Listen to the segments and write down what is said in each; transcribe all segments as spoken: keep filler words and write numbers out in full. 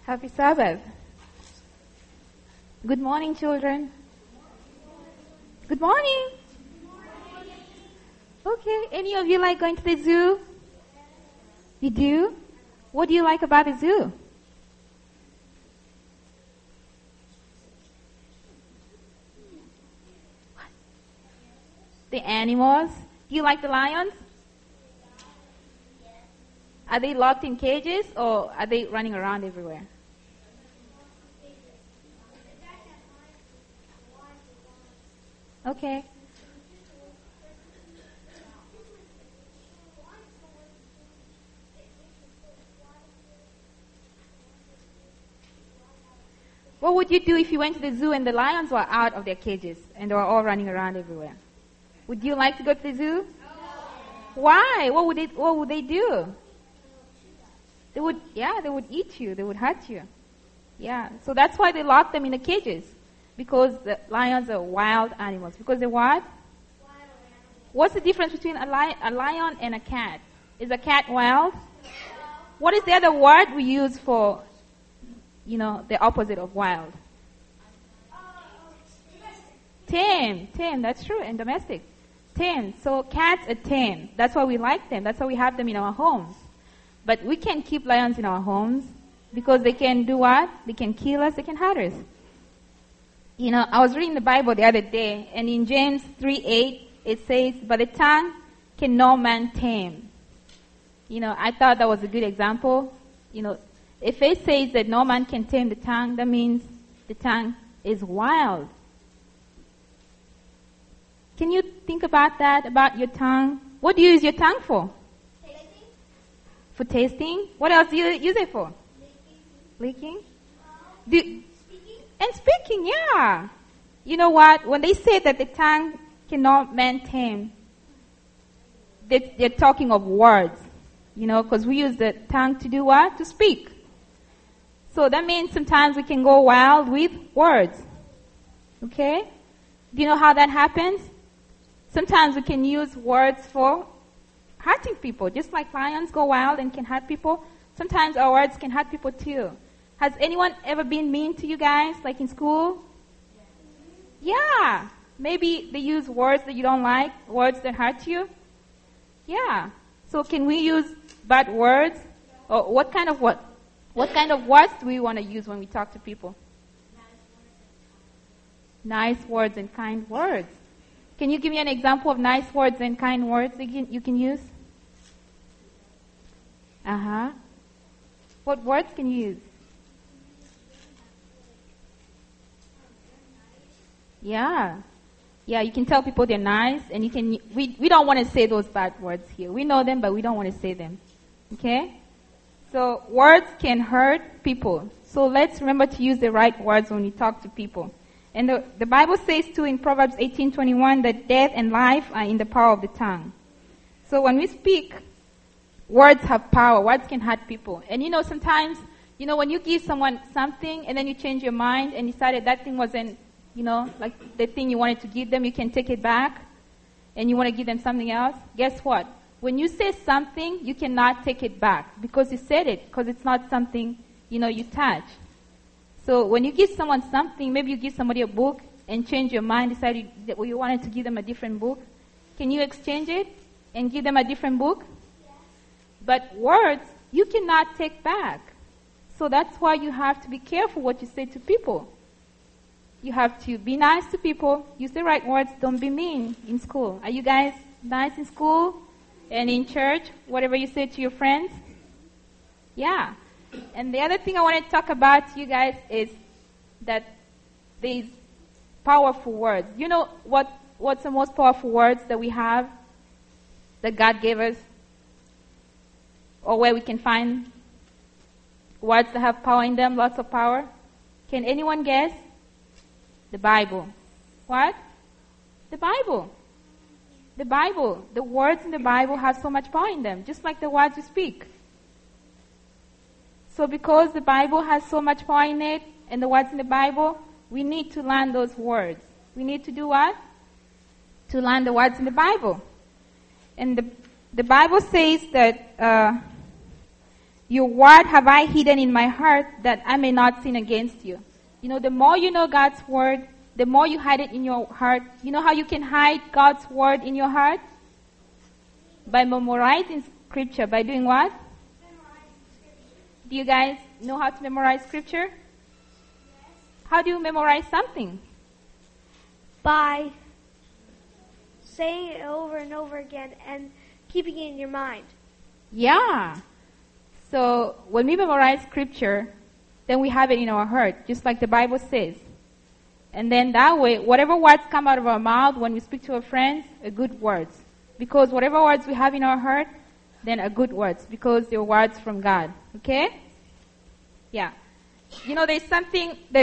Happy Sabbath. Good morning, children. Good morning. Okay, any of you like going to the zoo? You do? What do you like about the zoo? The animals? Do you like the lions? Are they locked in cages or are they running around everywhere? Okay. What would you do if you went to the zoo and the lions were out of their cages and they were all running around everywhere? Would you like to go to the zoo? No. Why? What would they, what would they do? They would, yeah, they would eat you. They would hurt you. Yeah. So that's why they lock them in the cages. Because the lions are wild animals. Because they're what? What's the difference between a, li- a lion and a cat? Is a cat wild? What is the other word we use for, you know, the opposite of wild? Tame. Tame, that's true. And domestic. Tame. So cats are tame. That's why we like them. That's why we have them in our homes. But we can't keep lions in our homes because they can do what? They can kill us. They can hurt us. You know, I was reading the Bible the other day, and in James three eight, it says, "But the tongue can no man tame." You know, I thought that was a good example. You know, if it says that no man can tame the tongue, that means the tongue is wild. Can you think about that, about your tongue? What do you use your tongue for? Tasting. For tasting? What else do you use it for? Licking. Licking? Do, And speaking, yeah. You know what? When they say that the tongue cannot man tame, they, they're talking of words. You know, because we use the tongue to do what? To speak. So that means sometimes we can go wild with words. Okay? Do you know how that happens? Sometimes we can use words for hurting people. Just like lions go wild and can hurt people, sometimes our words can hurt people too. Has anyone ever been mean to you guys, like in school? Yeah. Maybe they use words that you don't like, words that hurt you. Yeah. So can we use bad words? Or what kind of what? What kind of words do we want to use when we talk to people? Nice words and kind words. Can you give me an example of nice words and kind words that you can, you can use? Uh-huh. What words can you use? Yeah. Yeah, you can tell people they're nice, and you can, we, we don't want to say those bad words here. We know them, but we don't want to say them. Okay? So, words can hurt people. So let's remember to use the right words when we talk to people. And the, the Bible says too in Proverbs eighteen twenty-one that death and life are in the power of the tongue. So when we speak, words have power. Words can hurt people. And you know, sometimes, you know, when you give someone something and then you change your mind and decided that thing wasn't, you know, like the thing you wanted to give them, you can take it back and you want to give them something else. Guess what? When you say something, you cannot take it back because you said it, because it's not something, you know, you touch. So when you give someone something, maybe you give somebody a book and change your mind, decide that you wanted to give them a different book. Can you exchange it and give them a different book? Yes. But words, you cannot take back. So that's why you have to be careful what you say to people. You have to be nice to people, use the right words, don't be mean in school. Are you guys nice in school and in church, whatever you say to your friends? Yeah. And the other thing I want to talk about to you guys is that these powerful words. You know what, what's the most powerful words that we have that God gave us? Or where we can find words that have power in them, lots of power? Can anyone guess? The Bible. What? The Bible. The Bible. The words in the Bible have so much power in them, just like the words you speak. So because the Bible has so much power in it, and the words in the Bible, we need to learn those words. We need to do what? To learn the words in the Bible. And the, the Bible says that uh, Your word have I hidden in my heart that I may not sin against you. You know, the more you know God's word, the more you hide it in your heart. You know how you can hide God's word in your heart? By memorizing scripture. By doing what? Do you guys know how to memorize scripture? Yes. How do you memorize something? By saying it over and over again and keeping it in your mind. Yeah. So when we memorize scripture, then we have it in our heart, just like the Bible says. And then that way, whatever words come out of our mouth when we speak to our friends are good words. Because whatever words we have in our heart, then are good words, because they're words from God. Okay? Yeah. You know, there's something that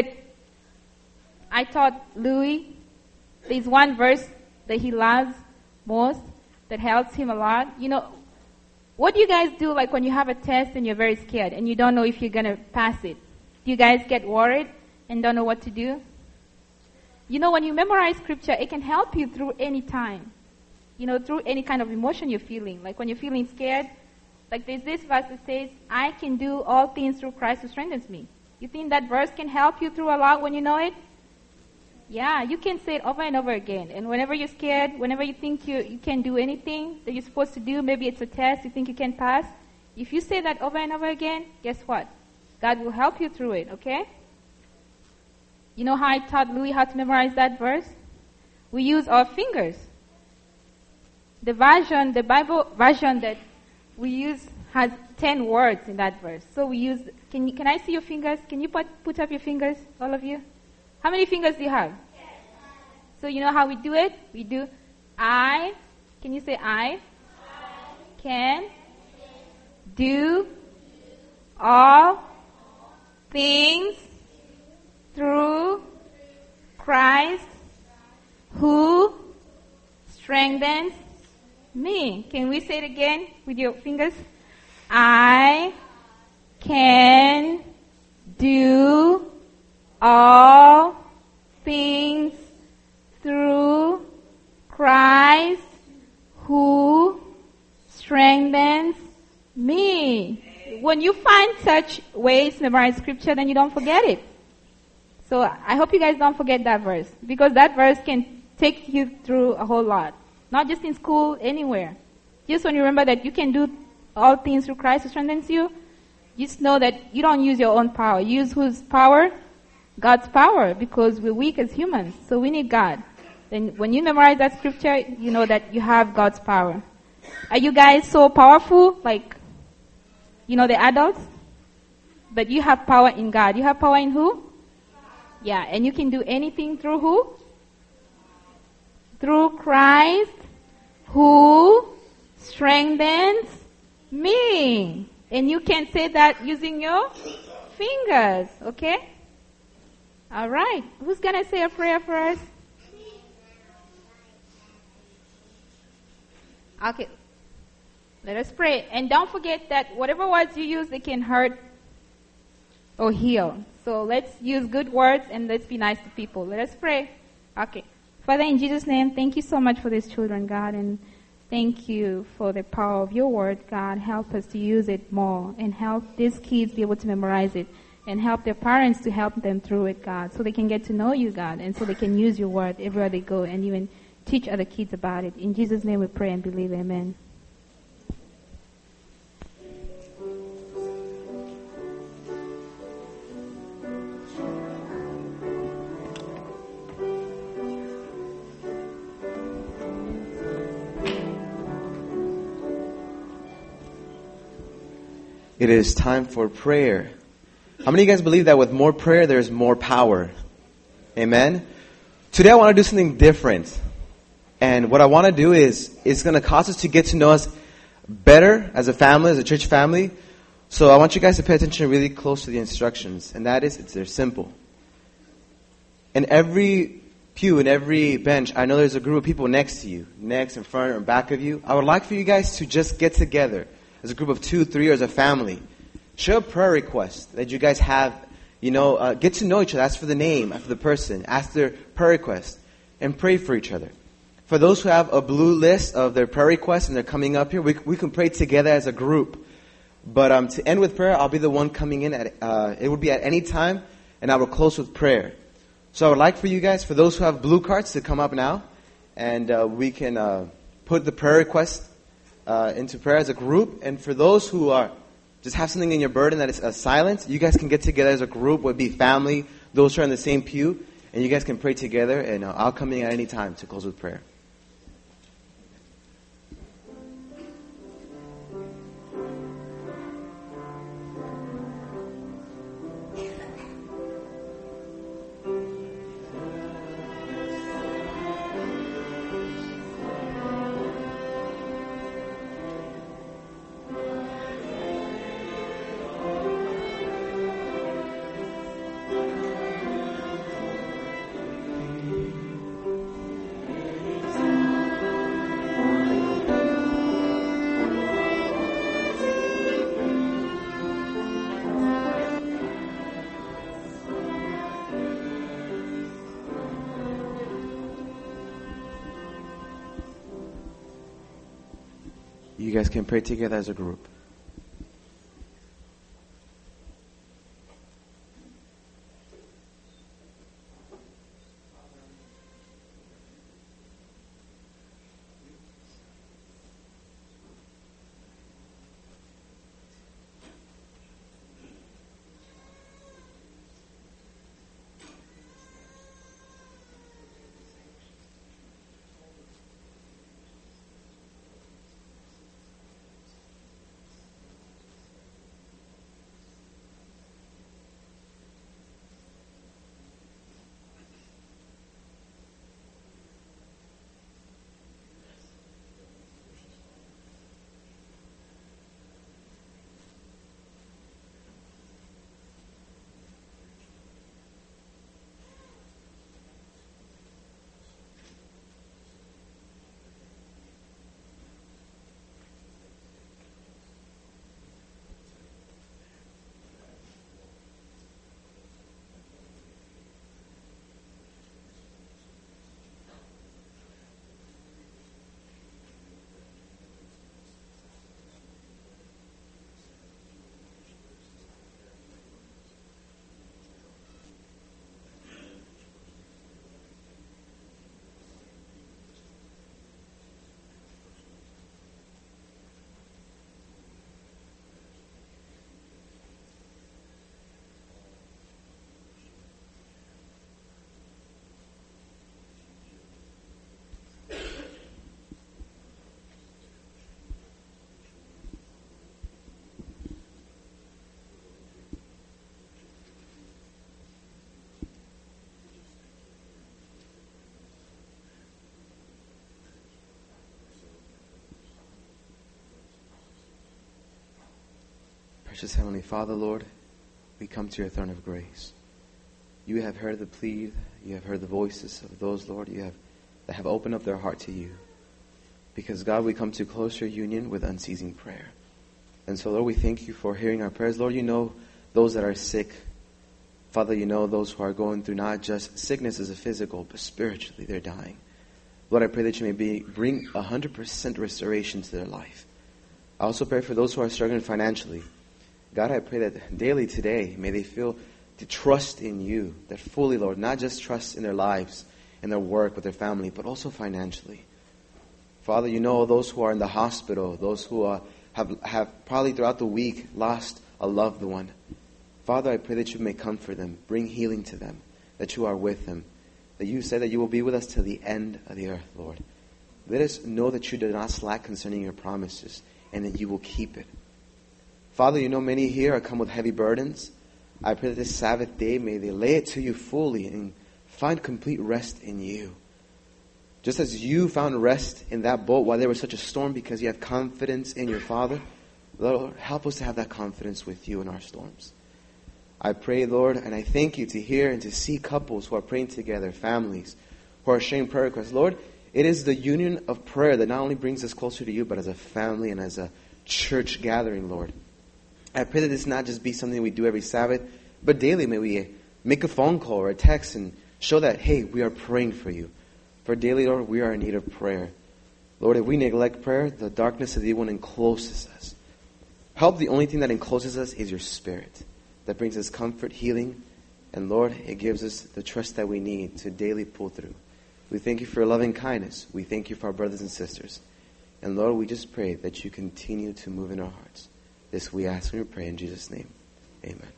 I taught Louis. There's one verse that he loves most that helps him a lot. You know, what do you guys do like when you have a test and you're very scared and you don't know if you're going to pass it? Do you guys get worried and don't know what to do? You know, when you memorize scripture, it can help you through any time. You know, through any kind of emotion you're feeling. Like when you're feeling scared, like there's this verse that says, I can do all things through Christ who strengthens me. You think that verse can help you through a lot when you know it? Yeah, you can say it over and over again. And whenever you're scared, whenever you think you, you can't do anything that you're supposed to do, maybe it's a test you think you can pass, if you say that over and over again, guess what? God will help you through it, okay? You know how I taught Louis how to memorize that verse? We use our fingers. The version, the Bible version that we use has ten words in that verse. So we use, can you, can I see your fingers? Can you put, put up your fingers, all of you? How many fingers do you have? So you know how we do it? We do I, can you say I? Can do all things through Christ who strengthens me. Can we say it again with your fingers? I can do all things through Christ who strengthens me. When you find such ways to memorize scripture, then you don't forget it. So I hope you guys don't forget that verse, because that verse can take you through a whole lot. Not just in school, anywhere. Just when you remember that you can do all things through Christ who strengthens you, just know that you don't use your own power. You use whose power? God's power, because we're weak as humans, so we need God. Then when you memorize that scripture, you know that you have God's power. Are you guys so powerful, like, you know, the adults? But you have power in God. You have power in who? Yeah, and you can do anything through who? Through Christ who strengthens me. And you can say that using your fingers, okay? All right. Who's going to say a prayer for us? Okay. Let us pray. And don't forget that whatever words you use, they can hurt or heal. So let's use good words and let's be nice to people. Let us pray. Okay. Father, in Jesus' name, thank you so much for these children, God, and thank you for the power of your word, God. Help us to use it more and help these kids be able to memorize it and help their parents to help them through it, God, so they can get to know you, God, and so they can use your word everywhere they go and even teach other kids about it. In Jesus' name we pray and believe. Amen. It is time for prayer. How many of you guys believe that with more prayer, there's more power? Amen? Today I want to do something different. And what I want to do is, it's going to cause us to get to know us better as a family, as a church family. So I want you guys to pay attention really close to the instructions. And that is, it's they're simple. In every pew, in every bench, I know there's a group of people next to you, next, in front, or back of you. I would like for you guys to just get together as a group of two, three, or as a family. Share a prayer request that you guys have. You know, uh, get to know each other. Ask for the name, ask for the person. Ask their prayer request. And pray for each other. For those who have a blue list of their prayer requests and they're coming up here, we, we can pray together as a group. But um, to end with prayer, I'll be the one coming in at, uh, it would be at any time, and I will close with prayer. So I would like for you guys, for those who have blue cards, to come up now, and uh, we can uh, put the prayer request uh, into prayer as a group. And for those who are just have something in your burden that is uh, silent, you guys can get together as a group, would be family, those who are in the same pew, and you guys can pray together, and uh, I'll come in at any time to close with prayer. You guys can pray together as a group. Precious Heavenly Father, Lord, we come to your throne of grace. You have heard the plea, you have heard the voices of those, Lord, you have that have opened up their heart to you. Because, God, we come to closer union with unceasing prayer. And so, Lord, we thank you for hearing our prayers. Lord, you know those that are sick. Father, you know those who are going through not just sickness as a physical, but spiritually they're dying. Lord, I pray that you may be, bring one hundred percent restoration to their life. I also pray for those who are struggling financially. God, I pray that daily today, may they feel the trust in you, that fully, Lord, not just trust in their lives, in their work, with their family, but also financially. Father, you know those who are in the hospital, those who are, have, have probably throughout the week lost a loved one. Father, I pray that you may comfort them, bring healing to them, that you are with them, that you said that you will be with us till the end of the earth, Lord. Let us know that you do not slack concerning your promises, and that you will keep it. Father, you know many here are come with heavy burdens. I pray that this Sabbath day, may they lay it to you fully and find complete rest in you. Just as you found rest in that boat while there was such a storm because you had confidence in your Father, Lord, help us to have that confidence with you in our storms. I pray, Lord, and I thank you to hear and to see couples who are praying together, families who are sharing prayer requests. Lord, it is the union of prayer that not only brings us closer to you, but as a family and as a church gathering, Lord. I pray that this not just be something we do every Sabbath, but daily may we make a phone call or a text and show that, hey, we are praying for you. For daily, Lord, we are in need of prayer. Lord, if we neglect prayer, the darkness of the evil one encloses us. Help, the only thing that encloses us is your Spirit, that brings us comfort, healing, and Lord, it gives us the trust that we need to daily pull through. We thank you for your loving kindness. We thank you for our brothers and sisters. And Lord, we just pray that you continue to move in our hearts. This we ask and we pray in Jesus' name. Amen.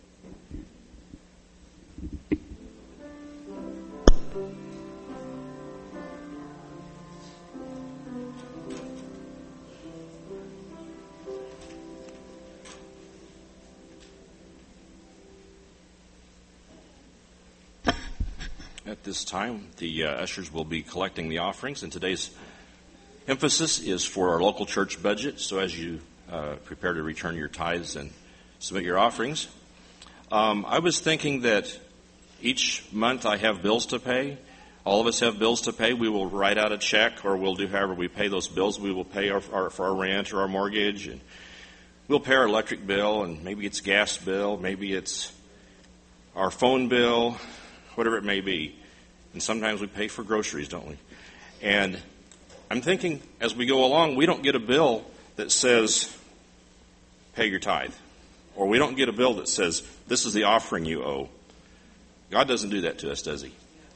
At this time, the uh, ushers will be collecting the offerings, and today's emphasis is for our local church budget. So as you uh, prepare to return your tithes and submit your offerings, um, I was thinking that each month I have bills to pay. All of us have bills to pay. We will write out a check, or we'll do however we pay those bills. We will pay our, our, for our rent or our mortgage, and we'll pay our electric bill, and maybe it's gas bill, maybe it's our phone bill, whatever it may be. And sometimes we pay for groceries, don't we? And I'm thinking, as we go along, we don't get a bill that says, pay your tithe. Or we don't get a bill that says, this is the offering you owe. God doesn't do that to us, does he?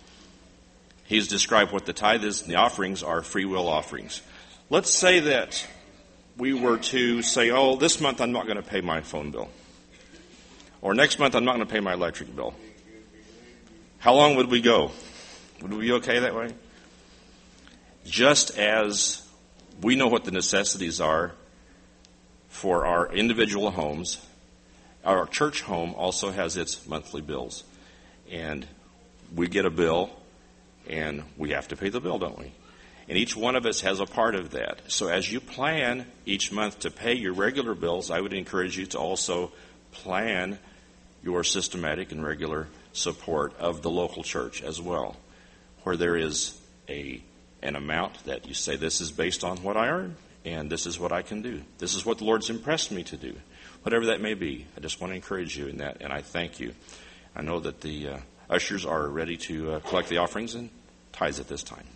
He's described what the tithe is, and the offerings are free will offerings. Let's say that we were to say, oh, this month I'm not going to pay my phone bill. Or next month I'm not going to pay my electric bill. How long would we go? Would we be okay that way? Just as we know what the necessities are for our individual homes, our church home also has its monthly bills. And we get a bill, and we have to pay the bill, don't we? And each one of us has a part of that. So as you plan each month to pay your regular bills, I would encourage you to also plan your systematic and regular support of the local church as well, where there is a an amount that you say, this is based on what I earn, and this is what I can do. This is what the Lord's impressed me to do. Whatever that may be, I just want to encourage you in that, and I thank you. I know that the uh, ushers are ready to uh, collect the offerings and tithes at this time.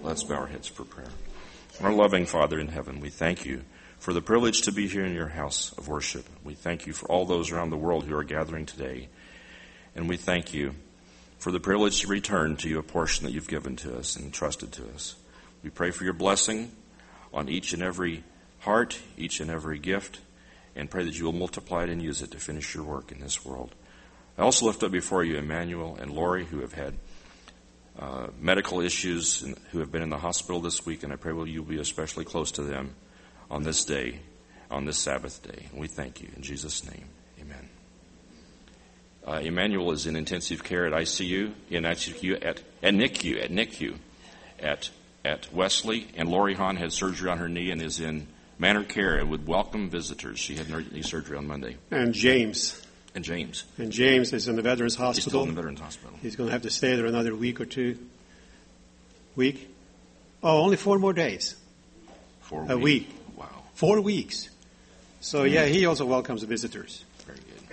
Let's bow our heads for prayer. Our loving Father in heaven, we thank you for the privilege to be here in your house of worship. We thank you for all those around the world who are gathering today. And we thank you for the privilege to return to you a portion that you've given to us and entrusted to us. We pray for your blessing on each and every heart, each and every gift, and pray that you will multiply it and use it to finish your work in this world. I also lift up before you Emmanuel and Lori, who have had uh, medical issues and who have been in the hospital this week, and I pray will you be especially close to them on this day, on this Sabbath day. And we thank you. In Jesus' name, amen. Uh, Emmanuel is in intensive care at I C U, in I C U at, at N I C U, at N I C U, at, at Wesley, and Lori Hahn had surgery on her knee and is in Manor Care and would welcome visitors. She had knee surgery on Monday. And James. And James. And James is in the Veterans Hospital. He's still in the Veterans Hospital. He's going to have to stay there another week or two. Week? Oh, only four more days. Four A week. week. Wow. Four weeks. So, yeah, he also welcomes visitors. Very good.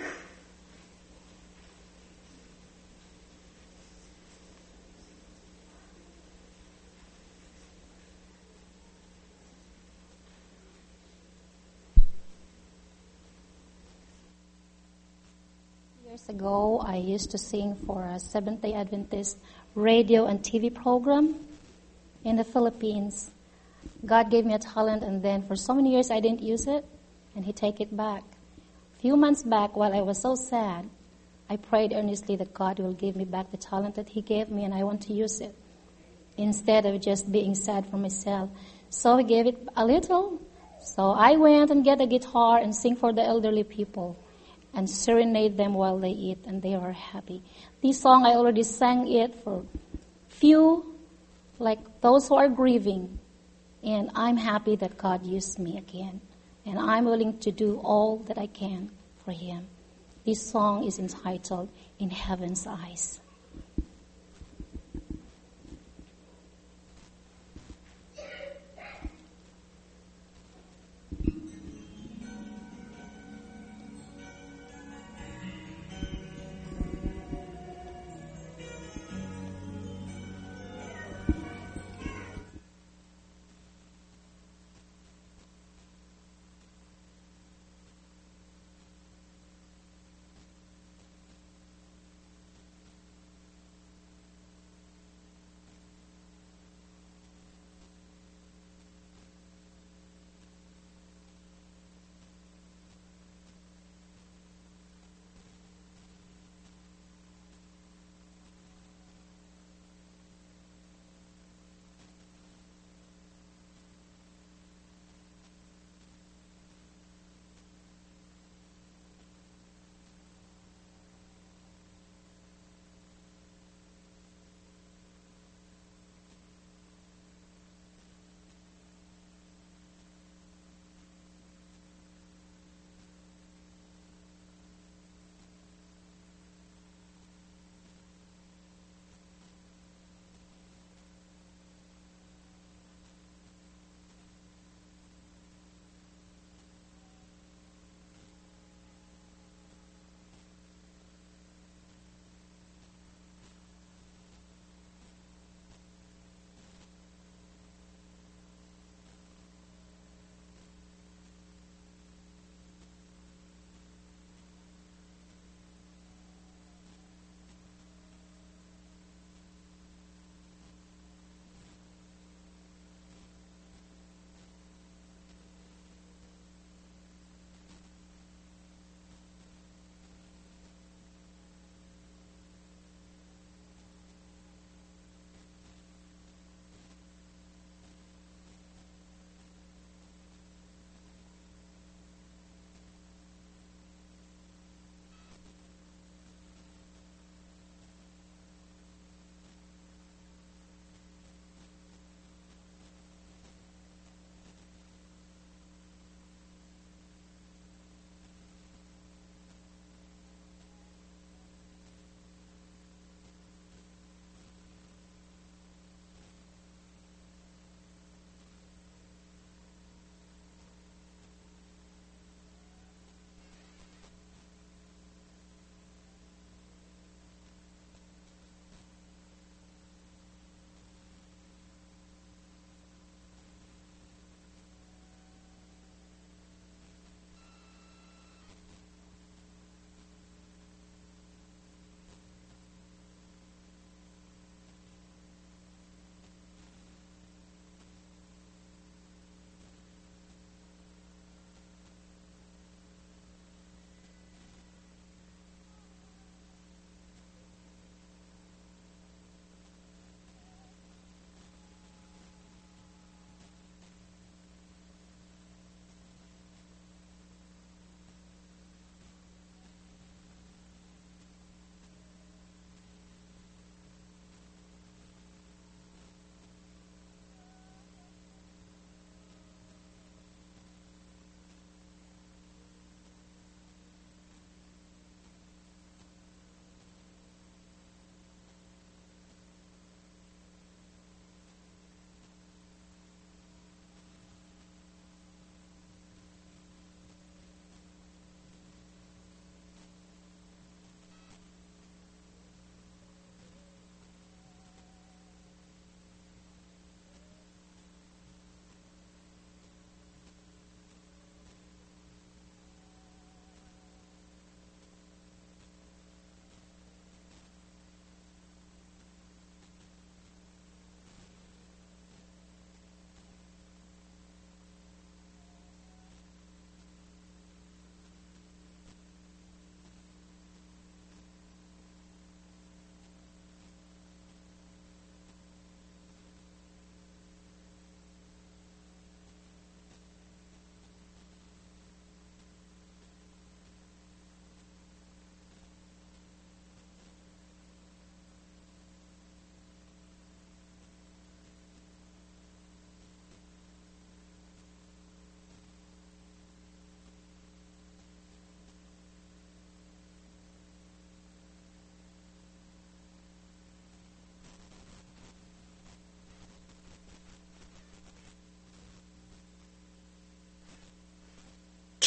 Years ago, I used to sing for a Seventh-day Adventist radio and T V program in the Philippines. God gave me a talent, and then for so many years I didn't use it, and He take it back. A few months back, while I was so sad, I prayed earnestly that God will give me back the talent that He gave me, and I want to use it instead of just being sad for myself. So He gave it a little. So I went and get a guitar and sing for the elderly people and serenade them while they eat, and they are happy. This song, I already sang it for few, like those who are grieving, and I'm happy that God used me again, and I'm willing to do all that I can for Him. This song is entitled, In Heaven's Eyes.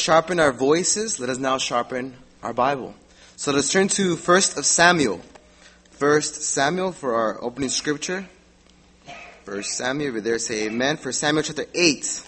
sharpened our voices, let us now sharpen our Bible. So let's turn to First of Samuel. First Samuel for our opening scripture. First Samuel, over there say amen. First Samuel chapter eight.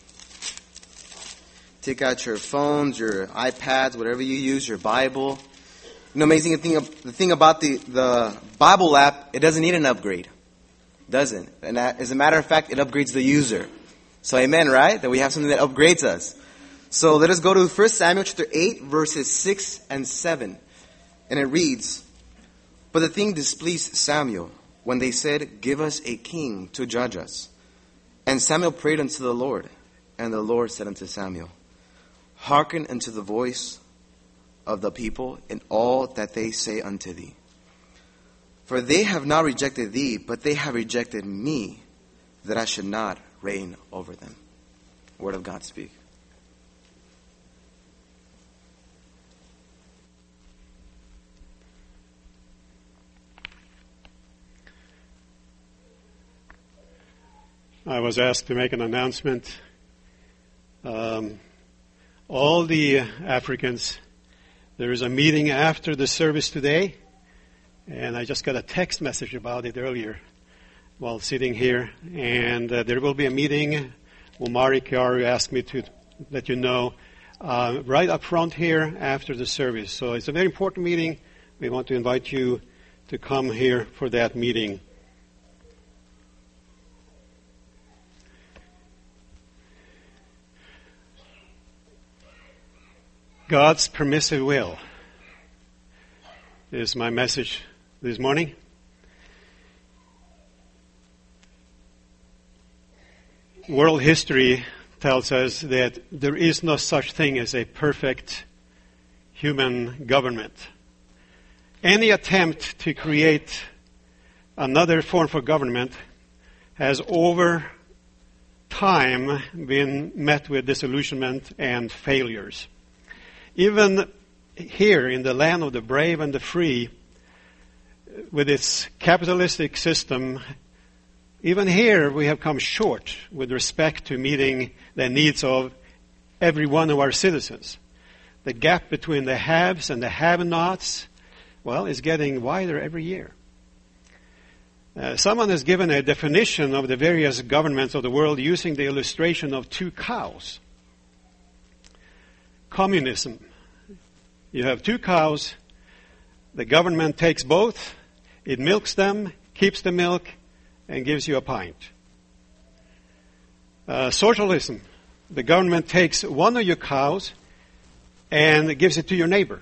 Take out your phones, your iPads, whatever you use, your Bible. You know, amazing thing, the thing about the, the Bible app, it doesn't need an upgrade. It doesn't. And as a matter of fact, it upgrades the user. So amen, right? That we have something that upgrades us. So let us go to First Samuel chapter eight, verses six and seven. And it reads, "But the thing displeased Samuel when they said, 'Give us a king to judge us.' And Samuel prayed unto the Lord. And the Lord said unto Samuel, Hearken unto the voice of the people in all that they say unto thee. For they have not rejected thee, but they have rejected me, that I should not reign over them." Word of God speak. I was asked to make an announcement. Um, all the Africans, there is a meeting after the service today, and I just got a text message about it earlier while sitting here, and uh, there will be a meeting. Umari Kiaru asked me to let you know uh, right up front here after the service. So it's a very important meeting. We want to invite you to come here for that meeting. God's permissive will is my message this morning. World history tells us that there is no such thing as a perfect human government. Any attempt to create another form of government has over time been met with disillusionment and failures. Even here in the land of the brave and the free, with its capitalistic system, even here we have come short with respect to meeting the needs of every one of our citizens. The gap between the haves and the have-nots, well, is getting wider every year. Uh, someone has given a definition of the various governments of the world using the illustration of two cows. Communism. You have two cows. The government takes both. It milks them, keeps the milk, and gives you a pint. Uh, socialism. The government takes one of your cows and gives it to your neighbor.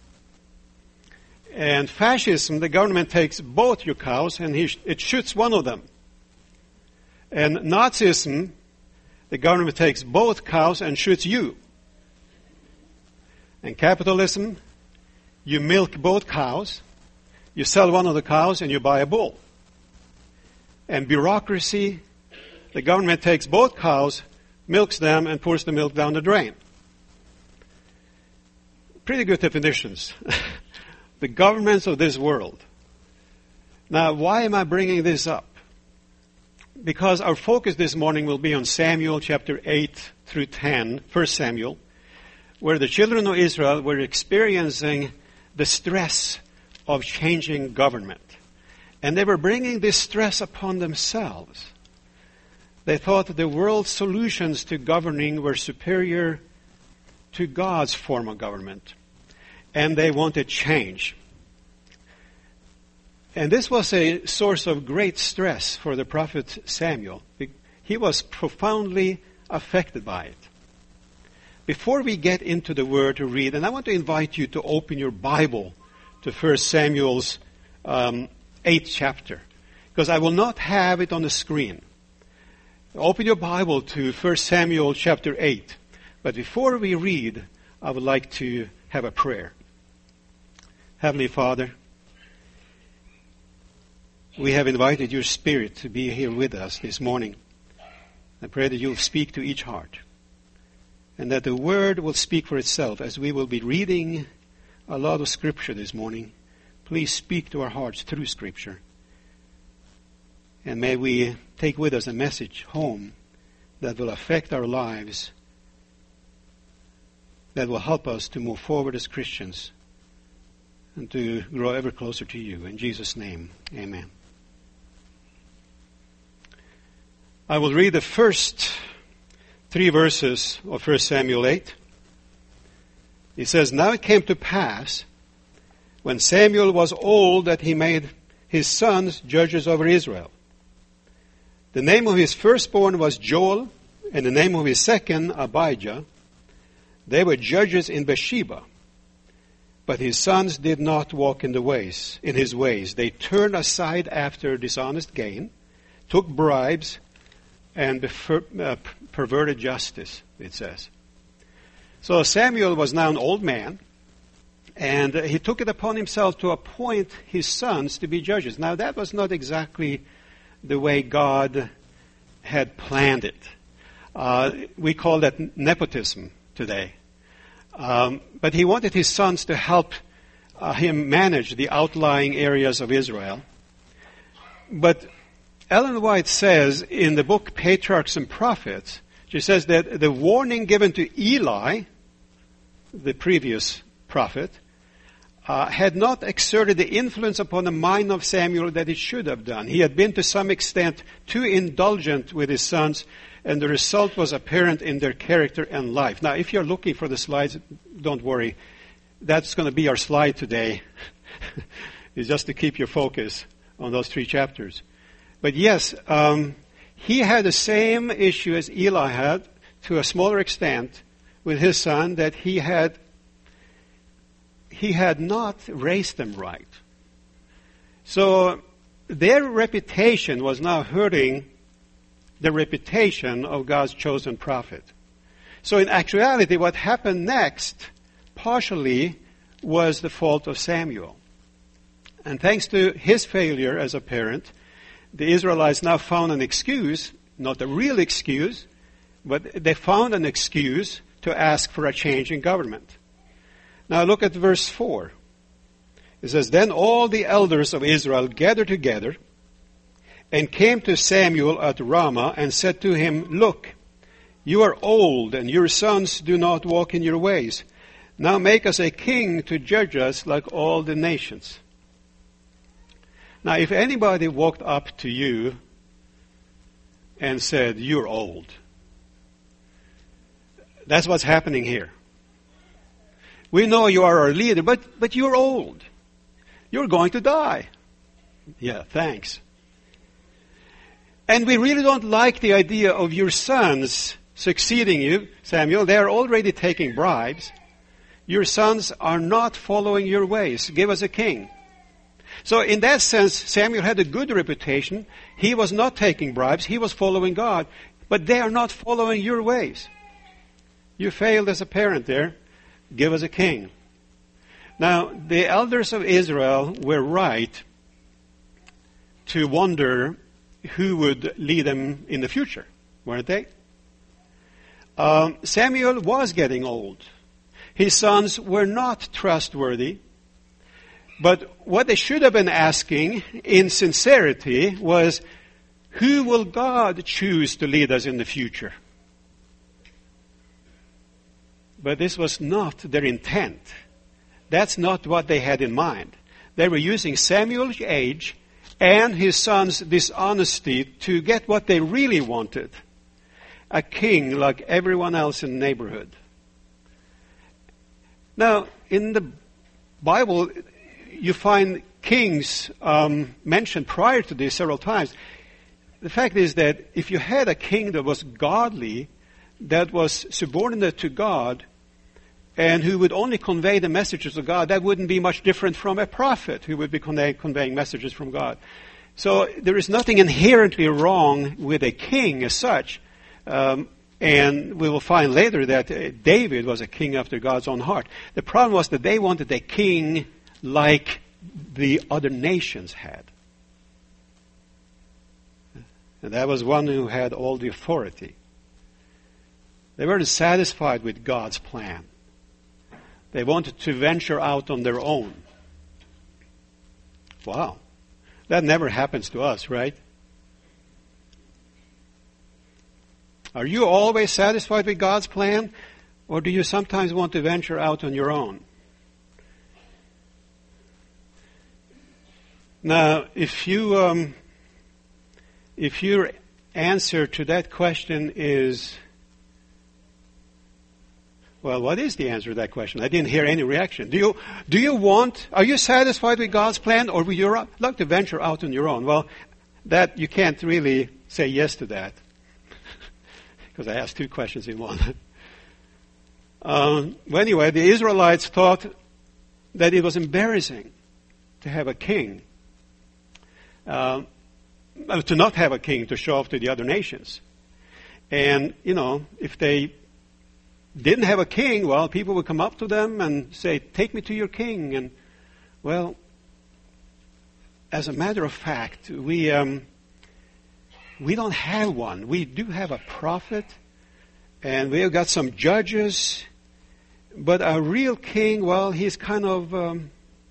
And fascism, the government takes both your cows and he sh- it shoots one of them. And Nazism, the government takes both cows and shoots you. And capitalism, you milk both cows, you sell one of the cows, and you buy a bull. And bureaucracy, the government takes both cows, milks them, and pours the milk down the drain. Pretty good definitions. The governments of this world. Now, why am I bringing this up? Because our focus this morning will be on Samuel chapter eight through ten, First Samuel, where the children of Israel were experiencing the stress of changing government. And they were bringing this stress upon themselves. They thought that the world's solutions to governing were superior to God's form of government. And they wanted change. And this was a source of great stress for the prophet Samuel. He was profoundly affected by it. Before we get into the word to read, and I want to invite you to open your Bible to First Samuel's um, eighth chapter, because I will not have it on the screen. Open your Bible to First Samuel chapter eight. But before we read, I would like to have a prayer. Heavenly Father, we have invited your Spirit to be here with us this morning. I pray that you'll speak to each heart, and that the Word will speak for itself as we will be reading a lot of Scripture this morning. Please speak to our hearts through Scripture. And may we take with us a message home that will affect our lives that will help us to move forward as Christians and to grow ever closer to you. In Jesus' name, amen. I will read the first three verses of First Samuel eight. It says, "Now it came to pass, when Samuel was old, that he made his sons judges over Israel. The name of his firstborn was Joel, and the name of his second, Abijah. They were judges in Beersheba. But his sons did not walk in the ways, in his ways. They turned aside after dishonest gain, took bribes, and befer, uh, perverted justice," it says. So Samuel was now an old man, and uh, he took it upon himself to appoint his sons to be judges. Now that was not exactly the way God had planned it. Uh, we call that nepotism today. Um, but he wanted his sons to help uh, him manage the outlying areas of Israel. But Ellen White says in the book Patriarchs and Prophets, she says that the warning given to Eli, the previous prophet, uh, had not exerted the influence upon the mind of Samuel that it should have done. He had been to some extent too indulgent with his sons, and the result was apparent in their character and life. Now, if you're looking for the slides, don't worry. That's going to be our slide today. It's just to keep your focus on those three chapters. But yes, um, he had the same issue as Eli had, to a smaller extent, with his son, that he had he had not raised them right. So their reputation was now hurting the reputation of God's chosen prophet. So in actuality, what happened next, partially, was the fault of Samuel. And thanks to his failure as a parent, the Israelites now found an excuse, not a real excuse, but they found an excuse to ask for a change in government. Now look at verse four. It says, "Then all the elders of Israel gathered together and came to Samuel at Ramah and said to him, 'Look, you are old, and your sons do not walk in your ways. Now make us a king to judge us like all the nations.'" Now, if anybody walked up to you and said, "You're old," that's what's happening here. We know you are our leader, but, but you're old. You're going to die. Yeah, thanks. And we really don't like the idea of your sons succeeding you, Samuel. They are already taking bribes. Your sons are not following your ways. Give us a king. So in that sense, Samuel had a good reputation. He was not taking bribes. He was following God. But they are not following your ways. You failed as a parent there. Give us a king. Now, the elders of Israel were right to wonder who would lead them in the future, weren't they? Um, Samuel was getting old. His sons were not trustworthy. But what they should have been asking in sincerity was, who will God choose to lead us in the future? But this was not their intent. That's not what they had in mind. They were using Samuel's age and his son's dishonesty to get what they really wanted. A king like everyone else in the neighborhood. Now, in the Bible, you find kings um, mentioned prior to this several times. The fact is that if you had a king that was godly, that was subordinate to God, and who would only convey the messages of God, that wouldn't be much different from a prophet who would be convey, conveying messages from God. So there is nothing inherently wrong with a king as such. Um, and we will find later that uh, David was a king after God's own heart. The problem was that they wanted a king like the other nations had. And that was one who had all the authority. They weren't satisfied with God's plan. They wanted to venture out on their own. Wow. That never happens to us, right? Are you always satisfied with God's plan? Or do you sometimes want to venture out on your own? Now, if you, um, if your answer to that question is, well, what is the answer to that question? I didn't hear any reaction. Do you, do you want, are you satisfied with God's plan, or would you like to venture out on your own? Well, that, you can't really say yes to that. Because I asked two questions in one. um, well, anyway, the Israelites thought that it was embarrassing to have a king. Um, to not have a king to show off to the other nations. And, you know, if they didn't have a king, well, people would come up to them and say, take me to your king. And, well, as a matter of fact, we um, we don't have one. We do have a prophet, and we have got some judges, but our real king, well, he's kind of um,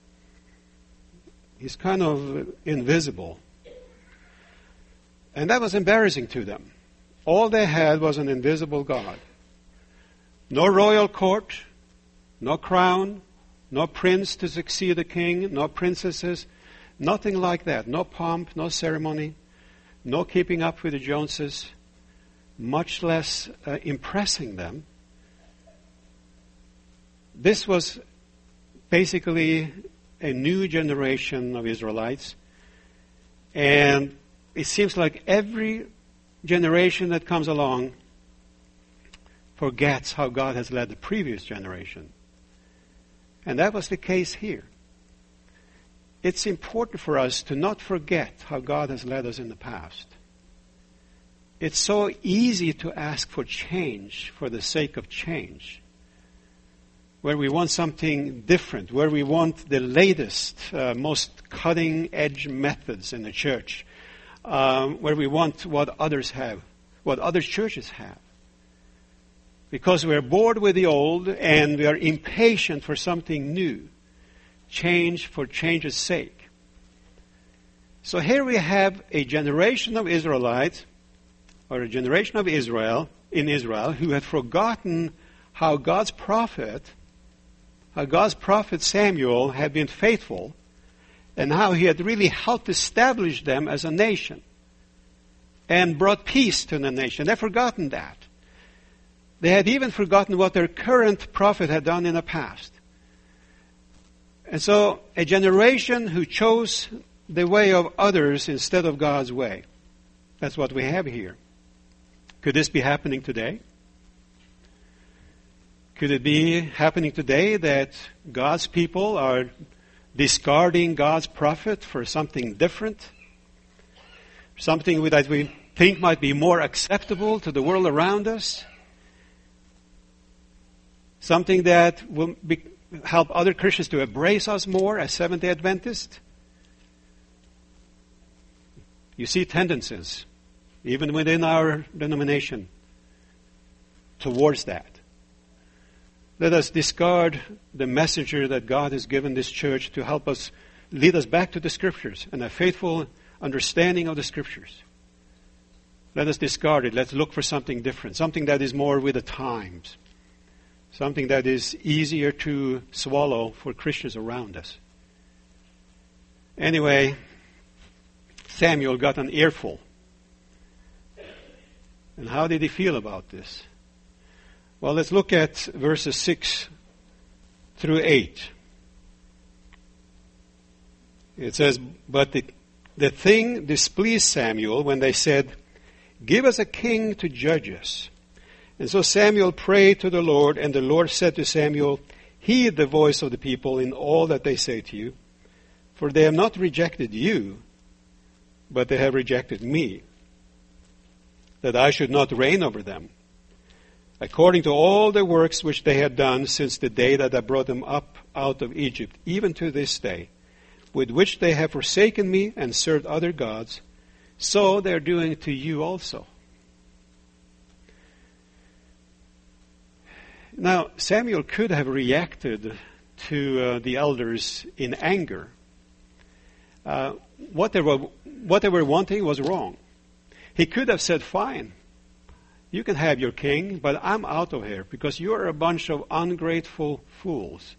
he's kind of invisible. And that was embarrassing to them. All they had was an invisible God. No royal court, no crown, no prince to succeed the king, no princesses, nothing like that. No pomp, no ceremony, no keeping up with the Joneses, much less uh, impressing them. This was basically a new generation of Israelites, and it seems like every generation that comes along forgets how God has led the previous generation. And that was the case here. It's important for us to not forget how God has led us in the past. It's so easy to ask for change for the sake of change, where we want something different, where we want the latest, uh, most cutting-edge methods in the church, um, where we want what others have, what other churches have. Because we are bored with the old and we are impatient for something new. Change for change's sake. So here we have a generation of Israelites, or a generation of Israel, in Israel, who had forgotten how God's prophet, how God's prophet Samuel had been faithful, and how he had really helped establish them as a nation and brought peace to the nation. They've forgotten that. They had even forgotten what their current prophet had done in the past. And so a generation who chose the way of others instead of God's way. That's what we have here. Could this be happening today? Could it be happening today that God's people are discarding God's prophet for something different? Something that we think might be more acceptable to the world around us? Something that will be, help other Christians to embrace us more as Seventh-day Adventists? You see tendencies, even within our denomination, towards that. Let us discard the messenger that God has given this church to help us lead us back to the Scriptures and a faithful understanding of the Scriptures. Let us discard it. Let's look for something different, something that is more with the times, something that is easier to swallow for Christians around us. Anyway, Samuel got an earful. And how did he feel about this? Well, let's look at verses six through eight. It says, But the, the thing displeased Samuel when they said, Give us a king to judge us. And so Samuel prayed to the Lord, and the Lord said to Samuel, Heed the voice of the people in all that they say to you, for they have not rejected you, but they have rejected me, that I should not reign over them, according to all the works which they had done since the day that I brought them up out of Egypt, even to this day, with which they have forsaken me and served other gods, so they are doing to you also. Now, Samuel could have reacted to uh, the elders in anger. Uh, what they were, what they were wanting was wrong. He could have said, fine. You can have your king, but I'm out of here because you're a bunch of ungrateful fools.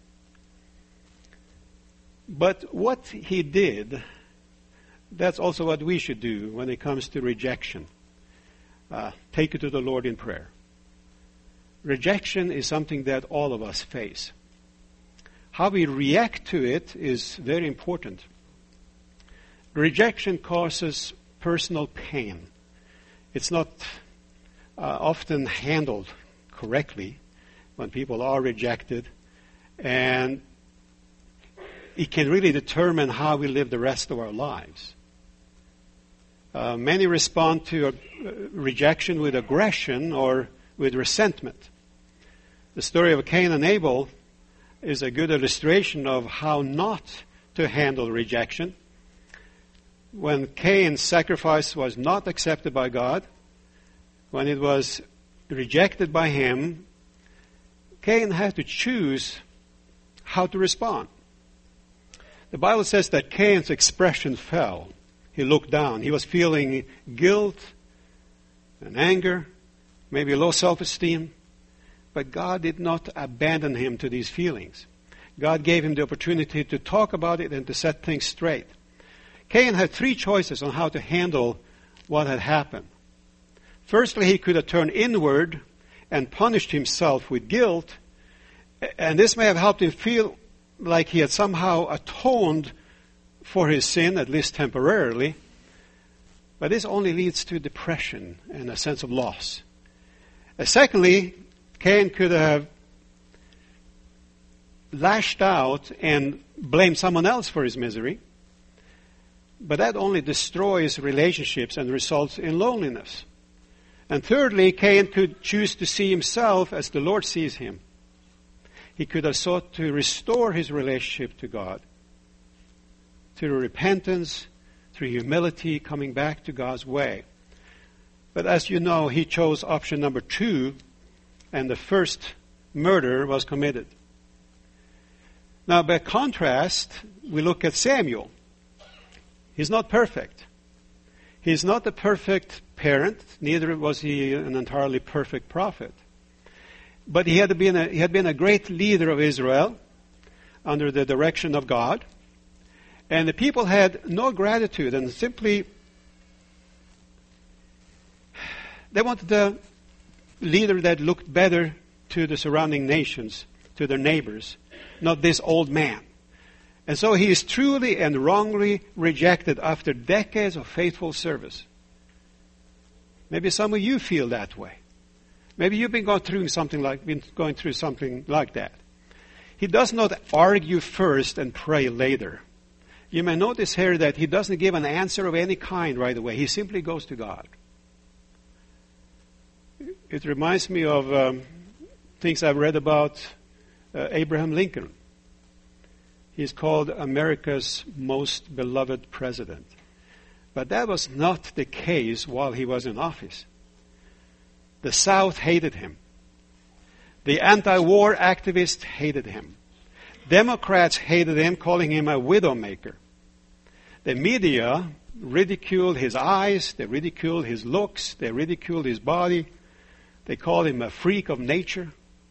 But what he did, that's also what we should do when it comes to rejection. Uh, take it to the Lord in prayer. Rejection is something that all of us face. How we react to it is very important. Rejection causes personal pain. It's not uh, often handled correctly when people are rejected, and it can really determine how we live the rest of our lives. Uh, many respond to uh, rejection with aggression or with resentment. The story of Cain and Abel is a good illustration of how not to handle rejection. When Cain's sacrifice was not accepted by God, when it was rejected by him, Cain had to choose how to respond. The Bible says that Cain's expression fell. He looked down. He was feeling guilt and anger, maybe low self-esteem. But God did not abandon him to these feelings. God gave him the opportunity to talk about it and to set things straight. Cain had three choices on how to handle what had happened. Firstly, he could have turned inward and punished himself with guilt, and this may have helped him feel like he had somehow atoned for his sin, at least temporarily. But this only leads to depression and a sense of loss. Uh, secondly, Cain could have lashed out and blamed someone else for his misery. But that only destroys relationships and results in loneliness. And thirdly, Cain could choose to see himself as the Lord sees him. He could have sought to restore his relationship to God through repentance, through humility, coming back to God's way. But as you know, he chose option number two, and the first murder was committed. Now, by contrast, we look at Samuel. He's not perfect. He's not a perfect parent, neither was he an entirely perfect prophet. But he had been a, he had been a great leader of Israel under the direction of God. And the people had no gratitude and simply they wanted a leader that looked better to the surrounding nations, to their neighbors, not this old man. And so he is truly and wrongly rejected after decades of faithful service. Maybe some of you feel that way. Maybe you've been going through something like been going through something like that. He does not argue first and pray later. You may notice here that he doesn't give an answer of any kind right away. He simply goes to God. It reminds me of um, things I've read about uh, Abraham Lincoln. He's called America's most beloved president. But that was not the case while he was in office. The South hated him. The anti-war activists hated him. Democrats hated him, calling him a widowmaker. The media ridiculed his eyes, they ridiculed his looks, they ridiculed his body. They called him a freak of nature.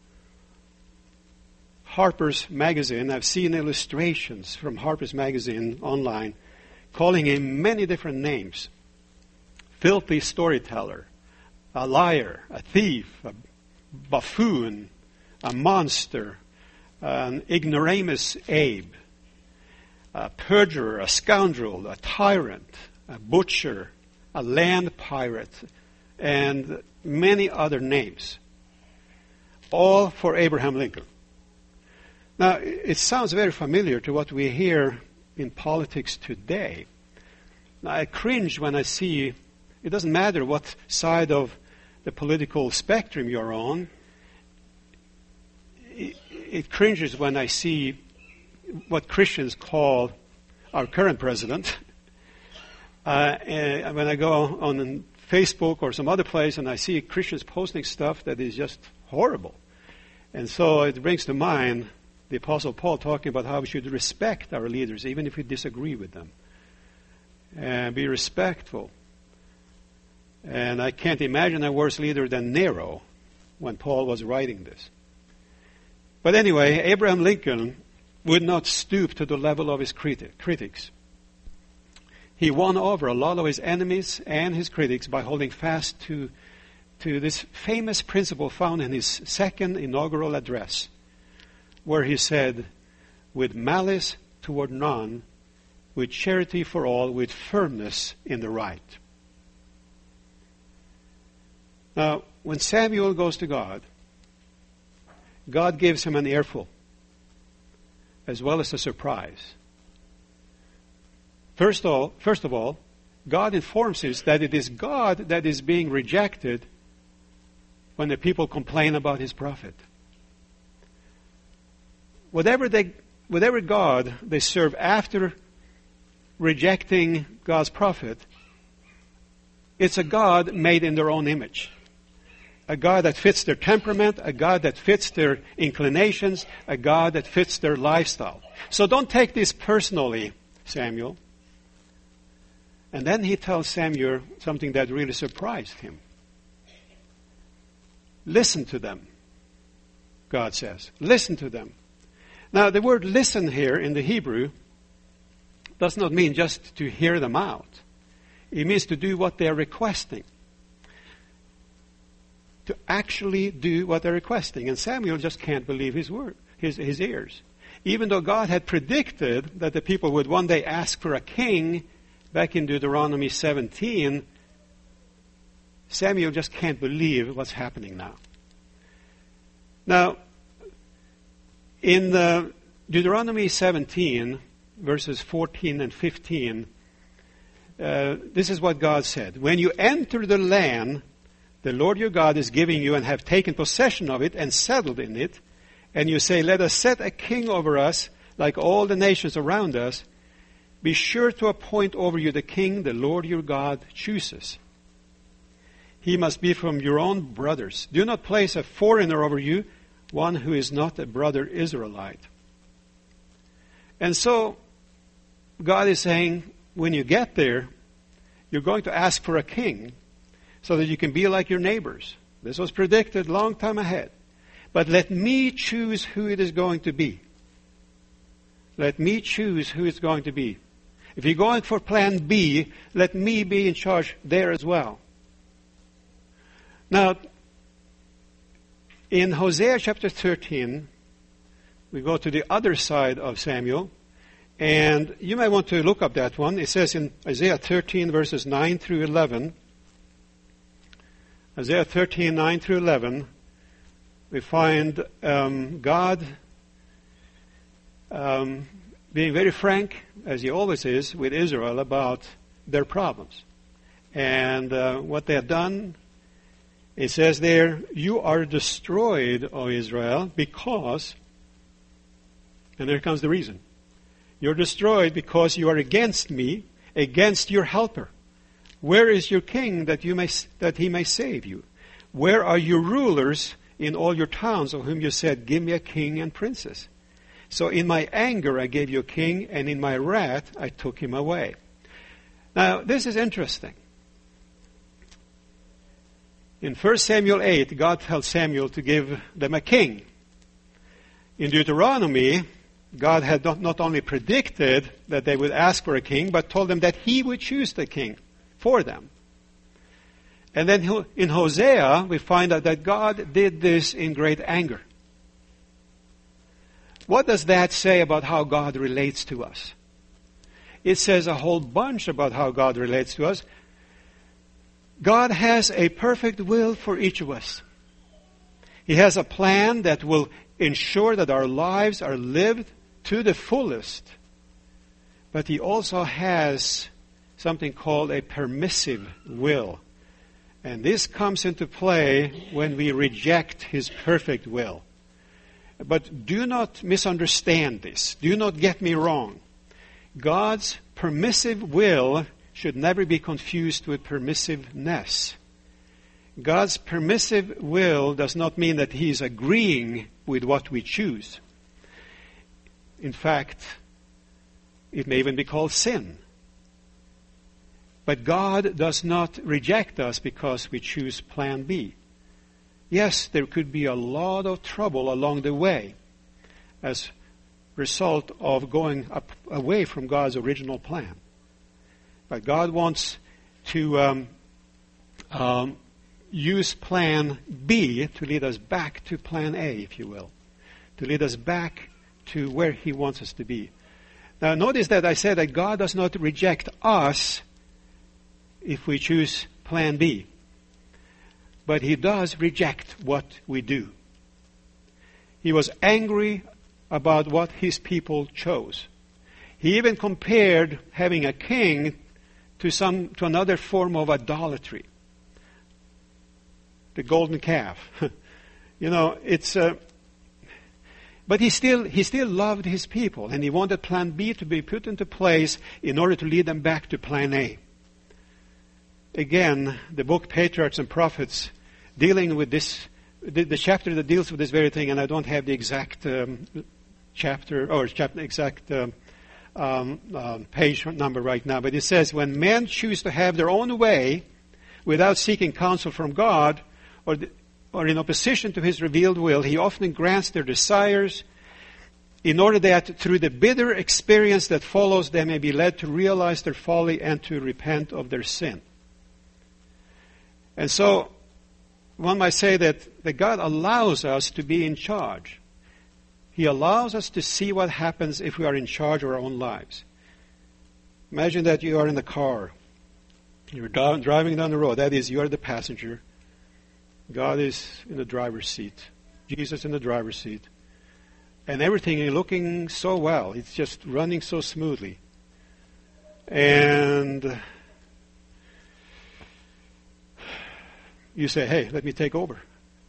Harper's Magazine, I've seen illustrations from Harper's Magazine online calling him many different names. Filthy storyteller, a liar, a thief, a buffoon, a monster, an ignoramus Abe, a perjurer, a scoundrel, a tyrant, a butcher, a land pirate, and many other names. All for Abraham Lincoln. Now, it sounds very familiar to what we hear in politics today. Now, I cringe when I see, it doesn't matter what side of the political spectrum you're on, it, it cringes when I see what Christians call our current president. Uh, and when I go on Facebook or some other place and I see Christians posting stuff that is just horrible. And so it brings to mind the Apostle Paul talking about how we should respect our leaders, even if we disagree with them. And be respectful. And I can't imagine a worse leader than Nero when Paul was writing this. But anyway, Abraham Lincoln would not stoop to the level of his criti- critics. He won over a lot of his enemies and his critics by holding fast to, to this famous principle found in his second inaugural address, where he said, with malice toward none, with charity for all, with firmness in the right. Now, when Samuel goes to God, God gives him an earful, as well as a surprise. First of all, first of all, God informs us that it is God that is being rejected when the people complain about his prophet. Whatever they, whatever God they serve after rejecting God's prophet, it's a God made in their own image. A God that fits their temperament, a God that fits their inclinations, a God that fits their lifestyle. So don't take this personally, Samuel. And then he tells Samuel something that really surprised him. Listen to them, God says. Listen to them. Now, the word listen here in the Hebrew does not mean just to hear them out. It means to do what they're requesting. To actually do what they're requesting. And Samuel just can't believe his word, his, his ears. Even though God had predicted that the people would one day ask for a king, back in Deuteronomy seventeen, Samuel just can't believe what's happening now. Now, in the Deuteronomy seventeen, verses fourteen and fifteen, uh, this is what God said. When you enter the land the Lord your God is giving you and have taken possession of it and settled in it, and you say, let us set a king over us like all the nations around us, be sure to appoint over you the king the Lord your God chooses. He must be from your own brothers. Do not place a foreigner over you, one who is not a brother Israelite. And so, God is saying, when you get there, you're going to ask for a king so that you can be like your neighbors. This was predicted a long time ahead. But let me choose who it is going to be. Let me choose who it's going to be. If you're going for plan B, let me be in charge there as well. Now, in Hosea chapter thirteen, we go to the other side of Samuel, and you might want to look up that one. It says in Isaiah thirteen, verses nine through eleven, Isaiah thirteen, nine through eleven, we find um, God um, being very frank, as he always is, with Israel about their problems. And uh, what they have done, it says there, you are destroyed, O Israel, because, and there comes the reason, you're destroyed because you are against me, against your helper. Where is your king that you may that he may save you? Where are your rulers in all your towns of whom you said, give me a king and princess? So in my anger I gave you a king, and in my wrath I took him away. Now, this is interesting. In First Samuel eight, God tells Samuel to give them a king. In Deuteronomy, God had not, not only predicted that they would ask for a king, but told them that he would choose the king for them. And then in Hosea, we find out that God did this in great anger. What does that say about how God relates to us? It says a whole bunch about how God relates to us. God has a perfect will for each of us. He has a plan that will ensure that our lives are lived to the fullest. But He also has something called a permissive will. And this comes into play when we reject His perfect will. But do not misunderstand this. Do not get me wrong. God's permissive will should never be confused with permissiveness. God's permissive will does not mean that He is agreeing with what we choose. In fact, it may even be called sin. But God does not reject us because we choose plan B. Yes, there could be a lot of trouble along the way as a result of going up, away from God's original plan. But God wants to um, um, use plan B to lead us back to plan A, if you will, to lead us back to where He wants us to be. Now, notice that I said that God does not reject us if we choose plan B. But He does reject what we do. He was angry about what His people chose. He even compared having a king to some to another form of idolatry. The golden calf. You know, it's uh, but he still he still loved His people, and He wanted plan B to be put into place in order to lead them back to plan A. Again, the book Patriarchs and Prophets, dealing with this, the, the chapter that deals with this very thing, and I don't have the exact um, chapter or chapter exact um, um, um, page number right now, but it says, when men choose to have their own way without seeking counsel from God, or the, or in opposition to His revealed will, He often grants their desires in order that through the bitter experience that follows, they may be led to realize their folly and to repent of their sin. And so, one might say that, that God allows us to be in charge. He allows us to see what happens if we are in charge of our own lives. Imagine that you are in the car. You're down, driving down the road. That is, you are the passenger. God is in the driver's seat. Jesus in the driver's seat. And everything is looking so well. It's just running so smoothly. And you say, hey, let me take over.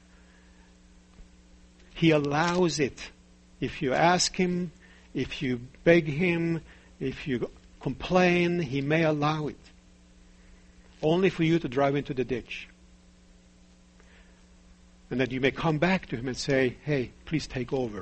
He allows it. If you ask Him, if you beg Him, if you complain, He may allow it. Only for you to drive into the ditch. And that you may come back to Him and say, hey, please take over.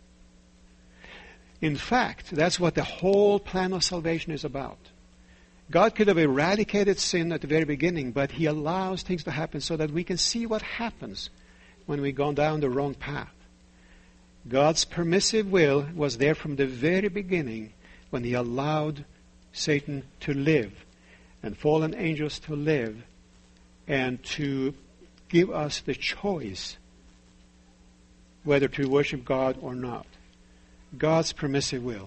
In fact, that's what the whole plan of salvation is about. God could have eradicated sin at the very beginning, but He allows things to happen so that we can see what happens when we go down the wrong path. God's permissive will was there from the very beginning when He allowed Satan to live and fallen angels to live and to give us the choice whether to worship God or not. God's permissive will.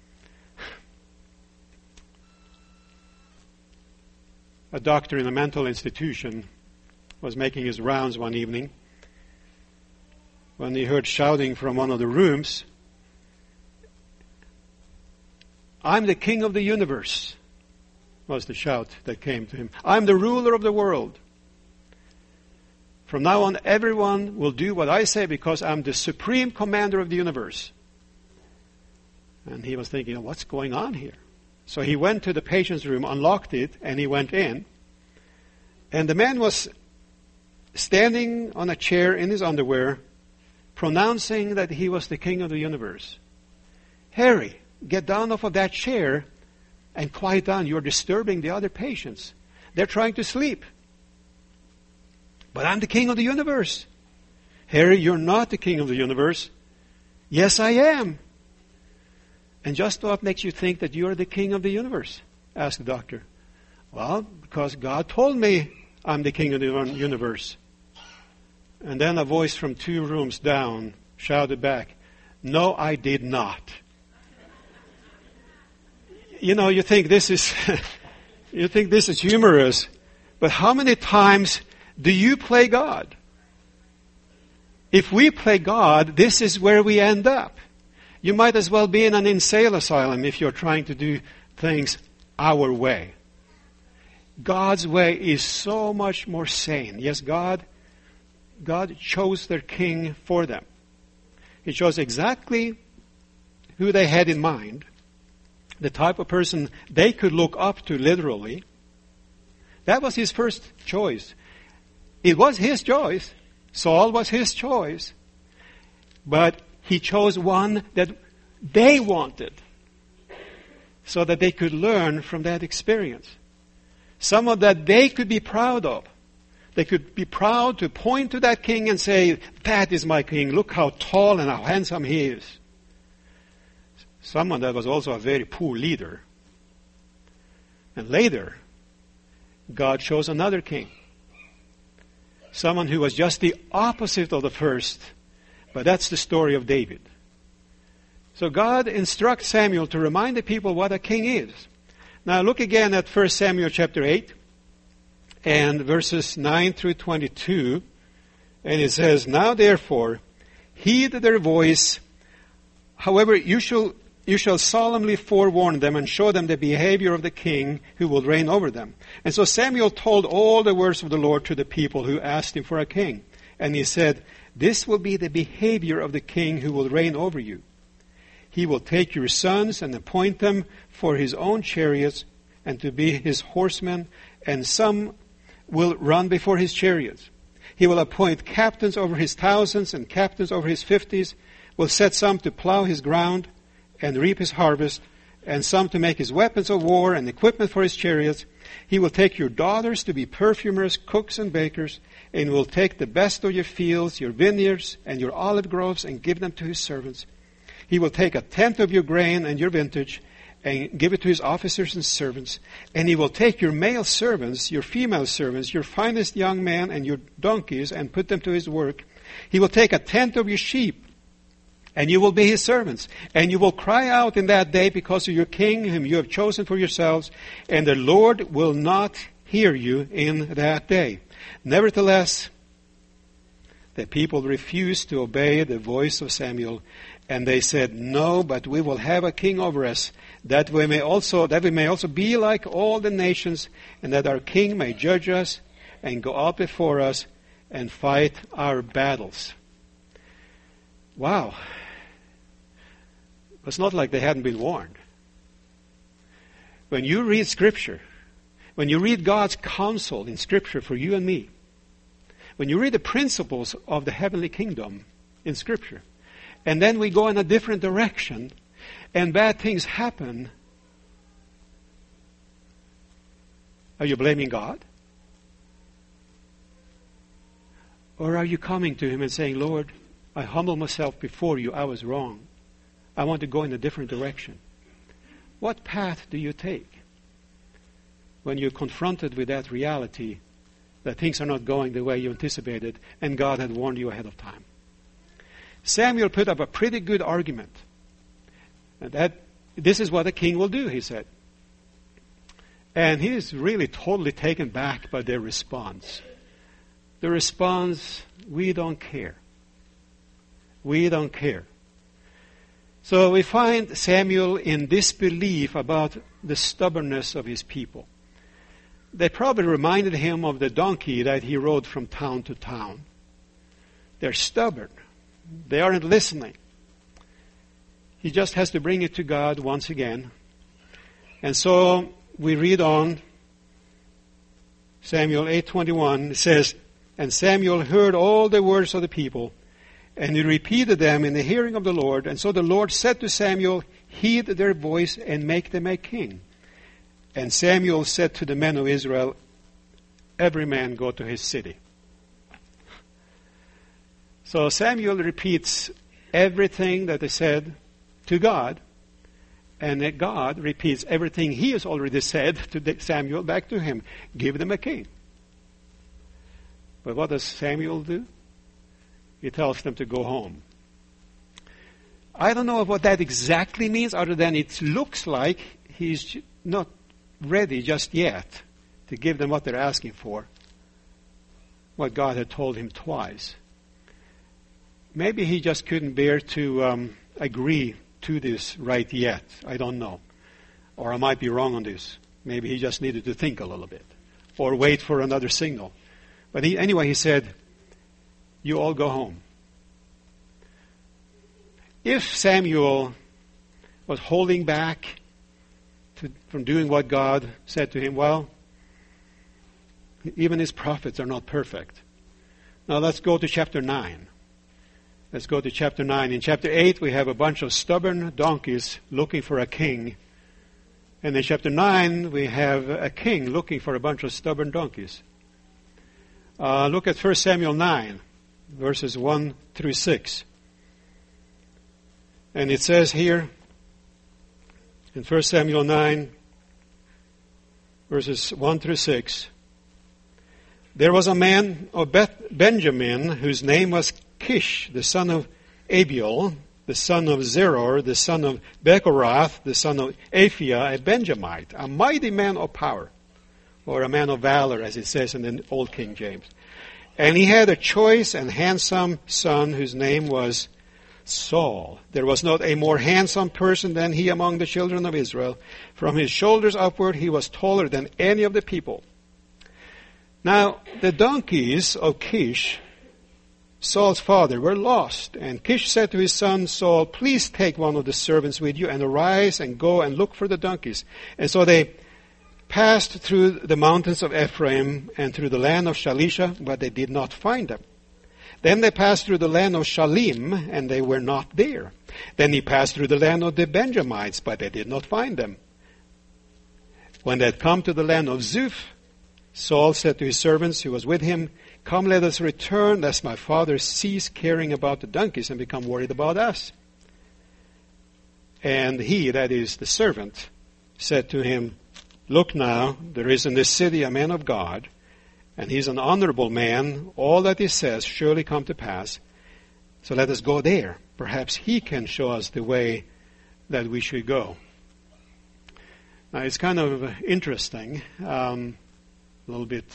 A doctor in a mental institution was making his rounds one evening when he heard shouting from one of the rooms, "I'm the king of the universe," was the shout that came to him. "I'm the ruler of the world. From now on, everyone will do what I say because I'm the supreme commander of the universe." And he was thinking, what's going on here? So he went to the patient's room, unlocked it, and he went in. And the man was standing on a chair in his underwear, pronouncing that he was the king of the universe. "Harry, get down off of that chair and quiet down. You're disturbing the other patients. They're trying to sleep." "But I'm the king of the universe." "Harry, you're not the king of the universe." "Yes, I am." "And just what makes you think that you're the king of the universe?" asked the doctor. "Well, because God told me I'm the king of the universe." And then a voice from two rooms down shouted back, "No, I did not." You know, you think this is, you think this is humorous, but how many times do you play God? If we play God, this is where we end up. You might as well be in an insane asylum if you're trying to do things our way. God's way is so much more sane. Yes, God, God chose their king for them. He chose exactly who they had in mind, the type of person they could look up to literally. That was His first choice. It was His choice. Saul was His choice. But He chose one that they wanted so that they could learn from that experience. Someone that they could be proud of. They could be proud to point to that king and say, that is my king. Look how tall and how handsome he is. Someone that was also a very poor leader. And later, God chose another king. Someone who was just the opposite of the first. But that's the story of David. So God instructs Samuel to remind the people what a king is. Now look again at First Samuel chapter eight and verses nine through twenty-two. And it says, now therefore, heed their voice. However, you shall, you shall solemnly forewarn them and show them the behavior of the king who will reign over them. And so Samuel told all the words of the Lord to the people who asked him for a king. And he said, this will be the behavior of the king who will reign over you. He will take your sons and appoint them for his own chariots and to be his horsemen, and some will run before his chariots. He will appoint captains over his thousands and captains over his fifties, will set some to plow his ground and reap his harvest, and some to make his weapons of war and equipment for his chariots. He will take your daughters to be perfumers, cooks, and bakers, and will take the best of your fields, your vineyards, and your olive groves, and give them to his servants. He will take a tenth of your grain and your vintage, and give it to his officers and servants. And he will take your male servants, your female servants, your finest young men, and your donkeys, and put them to his work. He will take a tenth of your sheep, and you will be his servants. And you will cry out in that day because of your king, whom you have chosen for yourselves, and the Lord will not hear you in that day. Nevertheless, the people refused to obey the voice of Samuel, and they said, no, but we will have a king over us, that we may also that we may also be like all the nations, and that our king may judge us and go out before us and fight our battles. Wow. It's not like they hadn't been warned. When you read Scripture, when you read God's counsel in Scripture for you and me, when you read the principles of the heavenly kingdom in Scripture, and then we go in a different direction, and bad things happen, are you blaming God? Or are you coming to him and saying, Lord, I humble myself before you, I was wrong. I want to go in a different direction. What path do you take when you're confronted with that reality that things are not going the way you anticipated and God had warned you ahead of time? Samuel put up a pretty good argument. And that this is what a king will do, he said. And he is really totally taken back by their response. The response, we don't care. We don't care. So we find Samuel in disbelief about the stubbornness of his people. They probably reminded him of the donkey that he rode from town to town. They're stubborn. They aren't listening. He just has to bring it to God once again. And so we read on, Samuel eight twenty-one, it says, and Samuel heard all the words of the people, and he repeated them in the hearing of the Lord. And so the Lord said to Samuel, heed their voice and make them a king. And Samuel said to the men of Israel, every man go to his city. So Samuel repeats everything that is said to God, and that God repeats everything he has already said to Samuel back to him. Give them a king. But what does Samuel do? He tells them to go home. I don't know what that exactly means, other than it looks like he's not ready just yet to give them what they're asking for, what God had told him twice. Maybe he just couldn't bear to um, agree to this right yet. I don't know. Or I might be wrong on this. Maybe he just needed to think a little bit. Or wait for another signal. But he, anyway, he said, you all go home. If Samuel was holding back to, from doing what God said to him, well, even his prophets are not perfect. Now let's go to chapter nine. Let's go to chapter nine. In chapter eight, we have a bunch of stubborn donkeys looking for a king. And in chapter nine, we have a king looking for a bunch of stubborn donkeys. Uh, look at First Samuel nine, verses one through six. And it says here, in First Samuel nine, verses one through six, there was a man of Beth Benjamin whose name was Kish, the son of Abiel, the son of Zeror, the son of Bechorath, the son of Aphiah, a Benjamite, a mighty man of power, or a man of valor, as it says in the Old King James. And he had a choice and handsome son whose name was Saul. There was not a more handsome person than he among the children of Israel. From his shoulders upward he was taller than any of the people. Now, the donkeys of Kish, Saul's father, were lost. And Kish said to his son Saul, please take one of the servants with you and arise and go and look for the donkeys. And so they passed through the mountains of Ephraim and through the land of Shalisha, but they did not find them. Then they passed through the land of Shalim, and they were not there. Then he passed through the land of the Benjamites, but they did not find them. When they had come to the land of Zuph, Saul said to his servants who was with him, come, let us return, lest my father cease caring about the donkeys and become worried about us. And he, that is the servant, said to him, look now, there is in this city a man of God, and he's an honorable man. All that he says surely come to pass. So let us go there. Perhaps he can show us the way that we should go. Now, it's kind of interesting, um, a little bit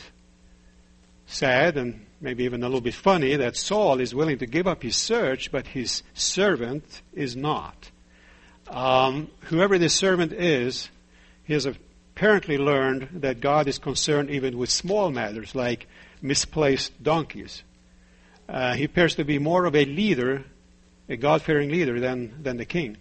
sad and maybe even a little bit funny that Saul is willing to give up his search, but his servant is not. Um, whoever this servant is, he has apparently learned that God is concerned even with small matters like misplaced donkeys. Uh, he appears to be more of a leader, a God-fearing leader than, than the king.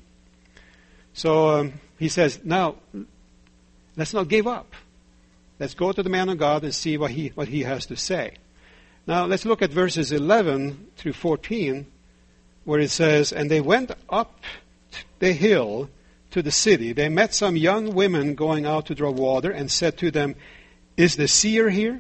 So um, he says, now, let's not give up. Let's go to the man of God and see what he, what he has to say. Now, let's look at verses eleven through fourteen, where it says, and they went up the hill to the city. They met some young women going out to draw water and said to them, is the seer here?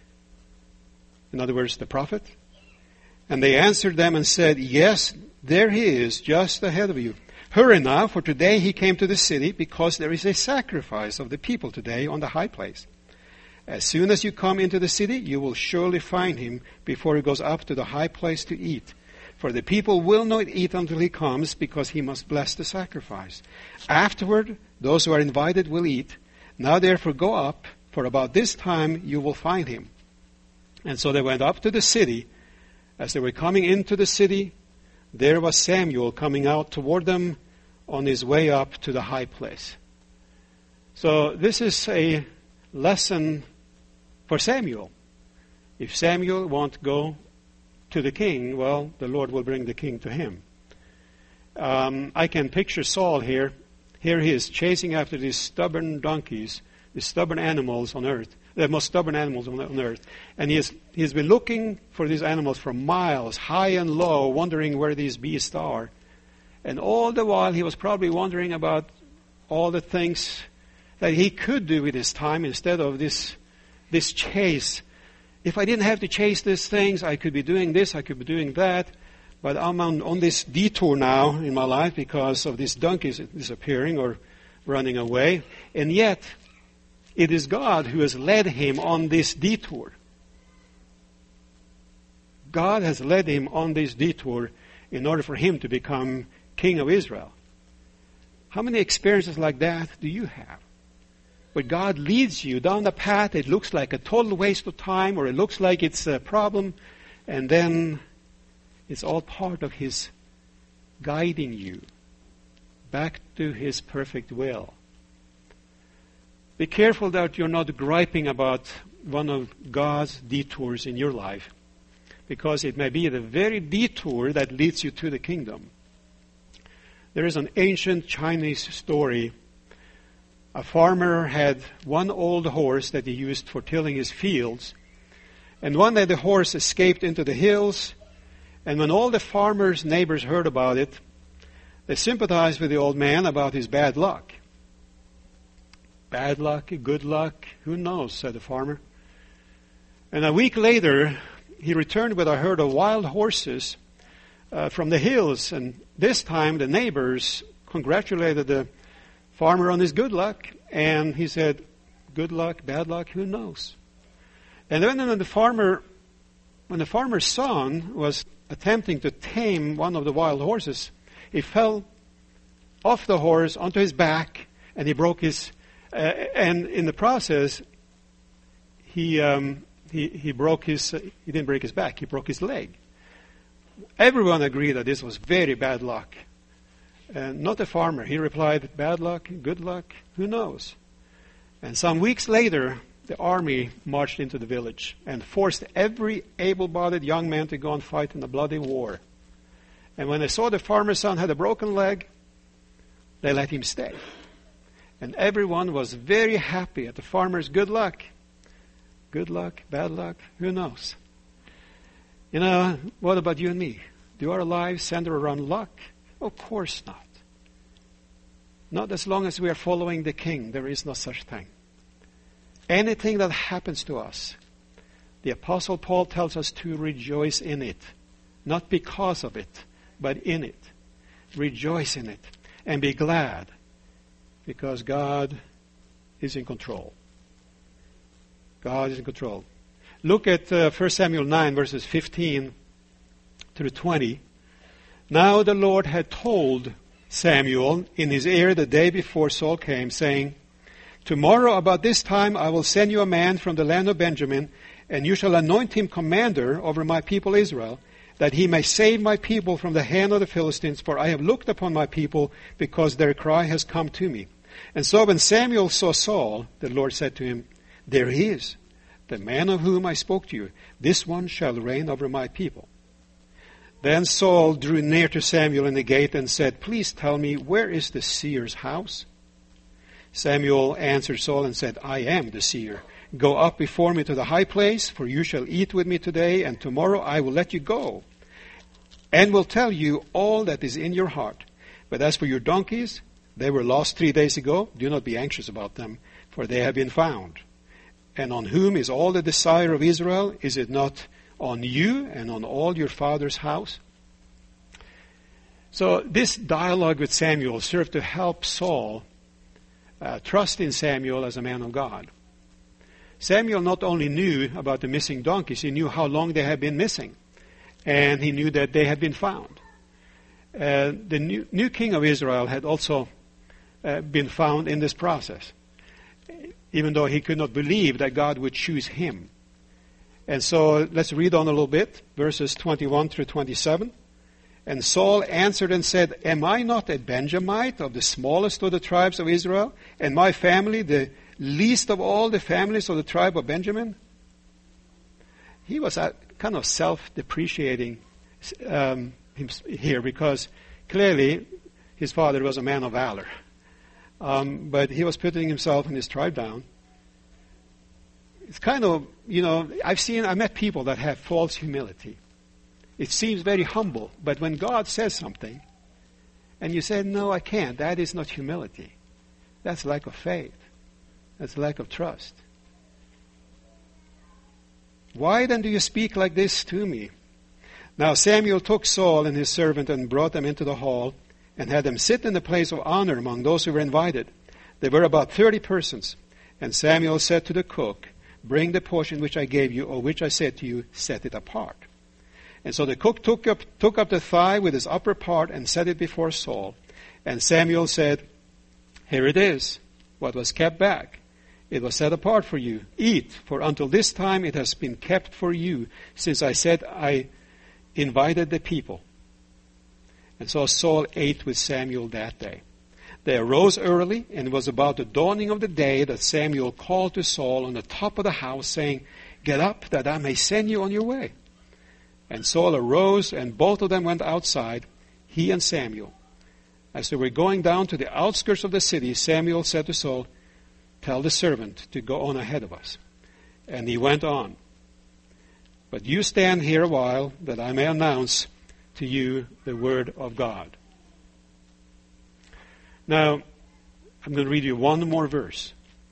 In other words, the prophet. And they answered them and said, yes, there he is, just ahead of you. Hurry now, for today he came to the city, because there is a sacrifice of the people today on the high place. As soon as you come into the city, you will surely find him before he goes up to the high place to eat. For the people will not eat until he comes, because he must bless the sacrifice. Afterward, those who are invited will eat. Now therefore go up, for about this time you will find him. And so they went up to the city. As they were coming into the city, there was Samuel coming out toward them on his way up to the high place. So this is a lesson for Samuel. If Samuel won't go to the king, well, the Lord will bring the king to him. Um, I can picture Saul here. Here he is chasing after these stubborn donkeys, these stubborn animals on earth, the most stubborn animals on, on earth. And he has, he has been looking for these animals for miles, high and low, wondering where these beasts are. And all the while he was probably wondering about all the things that he could do with his time instead of this, this chase. If I didn't have to chase these things, I could be doing this, I could be doing that. But I'm on, on this detour now in my life because of these donkeys disappearing or running away. And yet, it is God who has led him on this detour. God has led him on this detour in order for him to become king of Israel. How many experiences like that do you have? Where God leads you down the path, it looks like a total waste of time, or it looks like it's a problem, and then it's all part of His guiding you back to His perfect will. Be careful that you're not griping about one of God's detours in your life, because it may be the very detour that leads you to the kingdom. There is an ancient Chinese story. A farmer had one old horse that he used for tilling his fields. And one day the horse escaped into the hills. And when all the farmer's neighbors heard about it, they sympathized with the old man about his bad luck. bad luck, good luck, who knows, said the farmer. And a week later, he returned with a herd of wild horses uh, from the hills. And this time, the neighbors congratulated the farmer on his good luck. And he said, good luck, bad luck, who knows? And then when the farmer, when the farmer's son was attempting to tame one of the wild horses, he fell off the horse onto his back, and he broke his. Uh, and in the process, he um, he he broke his. Uh, he didn't break his back. He broke his leg. Everyone agreed that this was very bad luck, and not the farmer. He replied, "Bad luck, good luck, who knows?" And some weeks later, the army marched into the village and forced every able-bodied young man to go and fight in a bloody war. And when they saw the farmer's son had a broken leg, they let him stay. And everyone was very happy at the farmer's good luck. Good luck, bad luck, who knows? You know, what about you and me? Do our lives center around luck? Of course not. Not as long as we are following the King. There is no such thing. Anything that happens to us, the Apostle Paul tells us to rejoice in it. Not because of it, but in it. Rejoice in it. And be glad, because God is in control. God is in control. Look at uh, First Samuel nine, verses fifteen through twenty. Now the Lord had told Samuel in his ear the day before Saul came, saying, tomorrow about this time I will send you a man from the land of Benjamin, and you shall anoint him commander over my people Israel, that he may save my people from the hand of the Philistines, for I have looked upon my people, because their cry has come to me. And so when Samuel saw Saul, the Lord said to him, there he is, the man of whom I spoke to you. This one shall reign over my people. Then Saul drew near to Samuel in the gate and said, please tell me, where is the seer's house? Samuel answered Saul and said, I am the seer. Go up before me to the high place, for you shall eat with me today, and tomorrow I will let you go, and will tell you all that is in your heart. But as for your donkeys, they were lost three days ago. Do not be anxious about them, for they have been found. And on whom is all the desire of Israel? Is it not on you and on all your father's house? So this dialogue with Samuel served to help Saul uh, trust in Samuel as a man of God. Samuel not only knew about the missing donkeys, he knew how long they had been missing. And he knew that they had been found. Uh, the new, new king of Israel had also uh, been found in this process, even though he could not believe that God would choose him. And so let's read on a little bit, verses twenty-one through twenty-seven. And Saul answered and said, am I not a Benjamite of the smallest of the tribes of Israel, and my family the least of all the families of the tribe of Benjamin? He was uh, kind of self-depreciating um, here, because clearly his father was a man of valor. Um, but he was putting himself and his tribe down. It's kind of, you know, I've seen, I met people that have false humility. It seems very humble, but when God says something, and you say, no, I can't, that is not humility. That's lack of faith. That's lack of trust. Why then do you speak like this to me? Now Samuel took Saul and his servant and brought them into the hall, and had them sit in the place of honor among those who were invited. There were about thirty persons. And Samuel said to the cook, bring the portion which I gave you, or which I said to you, set it apart. And so the cook took up, took up the thigh with its upper part and set it before Saul. And Samuel said, here it is, what was kept back. It was set apart for you. Eat, for until this time it has been kept for you, since I said I invited the people. And so Saul ate with Samuel that day. They arose early, and it was about the dawning of the day that Samuel called to Saul on the top of the house, saying, get up, that I may send you on your way. And Saul arose, and both of them went outside, he and Samuel. As they were going down to the outskirts of the city, Samuel said to Saul, tell the servant to go on ahead of us. And he went on. But you stand here a while, that I may announce to you the word of God. Now, I'm going to read you one more verse.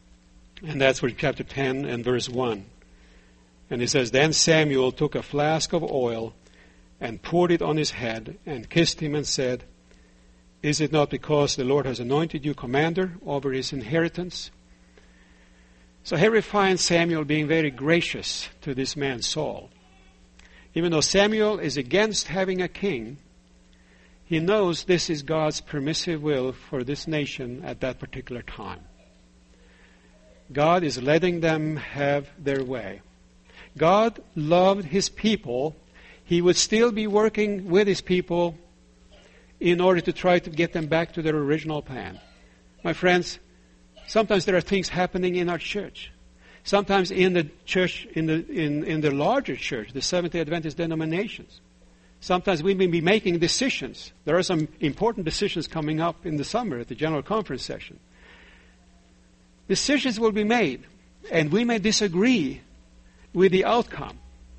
And that's for chapter ten and verse one. And it says, Then Samuel took a flask of oil and poured it on his head and kissed him and said, Is it not because the Lord has anointed you commander over his inheritance? So here we find Samuel being very gracious to this man Saul. Even though Samuel is against having a king, he knows this is God's permissive will for this nation at that particular time. God is letting them have their way. God loved his people. He would still be working with his people in order to try to get them back to their original plan. My friends, sometimes there are things happening in our church. Sometimes in the church, in the in, in the larger church, the Seventh-day Adventist denominations. Sometimes we may be making decisions. There are some important decisions coming up in the summer at the General Conference session. Decisions will be made, and we may disagree with the outcome.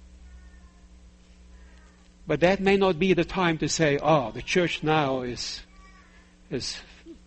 But that may not be the time to say, oh, the church now is, is